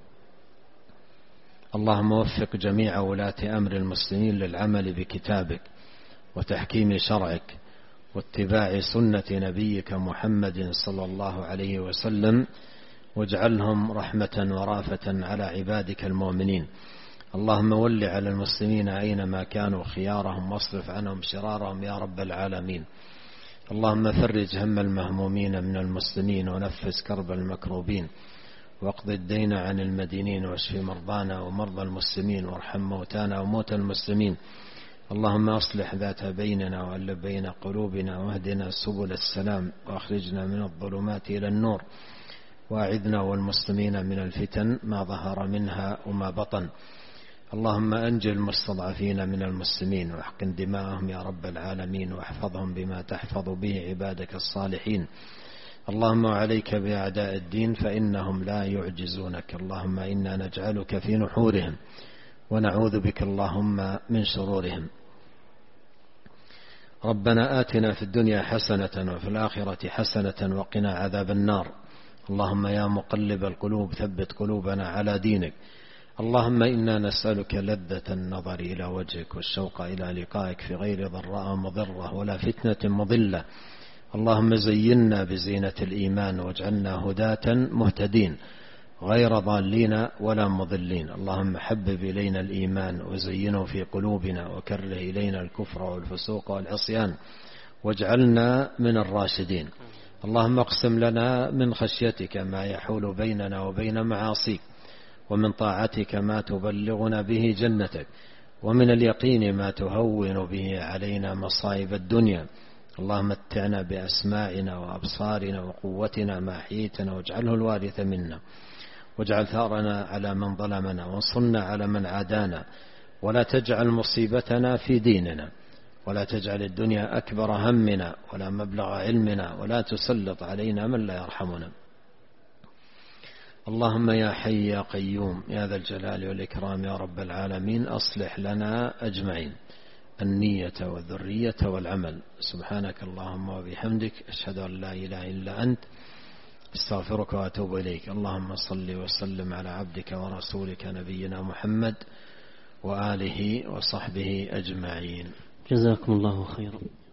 S2: اللهم وفق جميع ولاة أمر المسلمين للعمل بكتابك وتحكيم شرعك واتباع سنة نبيك محمد صلى الله عليه وسلم واجعلهم رحمة ورافة على عبادك المؤمنين. اللهم ول على المسلمين أينما كانوا خيارهم واصرف عنهم شرارهم يا رب العالمين. اللهم فرج هم المهمومين من المسلمين ونفس كرب المكروبين واقض الدين عن المدينين واشف مرضانا ومرضى المسلمين وارحم موتانا وموتى المسلمين. اللهم أصلح ذات بيننا وألف بين قلوبنا واهدنا سبل السلام وأخرجنا من الظلمات إلى النور وأعذنا والمسلمين من الفتن ما ظهر منها وما بطن. اللهم أنجِ المستضعفين من المسلمين واحقن دماءهم يا رب العالمين واحفظهم بما تحفظ به عبادك الصالحين. اللهم عليك بأعداء الدين فإنهم لا يعجزونك. اللهم إنا نجعلك في نحورهم ونعوذ بك اللهم من شرورهم. ربنا آتنا في الدنيا حسنة وفي الآخرة حسنة وقنا عذاب النار. اللهم يا مقلب القلوب ثبت قلوبنا على دينك. اللهم إنا نسألك لذة النظر إلى وجهك والشوق إلى لقائك في غير ضراء مضرة ولا فتنة مضلة. اللهم زينا بزينة الإيمان واجعلنا هداة مهتدين غير ضالين ولا مضلين. اللهم حبب إلينا الإيمان وزينه في قلوبنا وكره إلينا الكفر والفسوق والعصيان واجعلنا من الراشدين. اللهم اقسم لنا من خشيتك ما يحول بيننا وبين معاصيك ومن طاعتك ما تبلغنا به جنتك ومن اليقين ما تهون به علينا مصائب الدنيا. اللهم متعنا بأسماعنا وأبصارنا وقوتنا ما أحييتنا واجعله الوارث منا واجعل ثأرنا على من ظلمنا وانصرنا على من عادانا ولا تجعل مصيبتنا في ديننا ولا تجعل الدنيا أكبر همنا ولا مبلغ علمنا ولا تسلط علينا من لا يرحمنا. اللهم يا حي يا قيوم يا ذا الجلال والإكرام يا رب العالمين أصلح لنا أجمعين النية والذرية والعمل. سبحانك اللهم وبحمدك أشهد أن لا إله إلا أنت استغفرك وأتوب إليك. اللهم صل وسلم على عبدك ورسولك نبينا محمد وآله وصحبه أجمعين.
S1: جزاكم الله خيرا.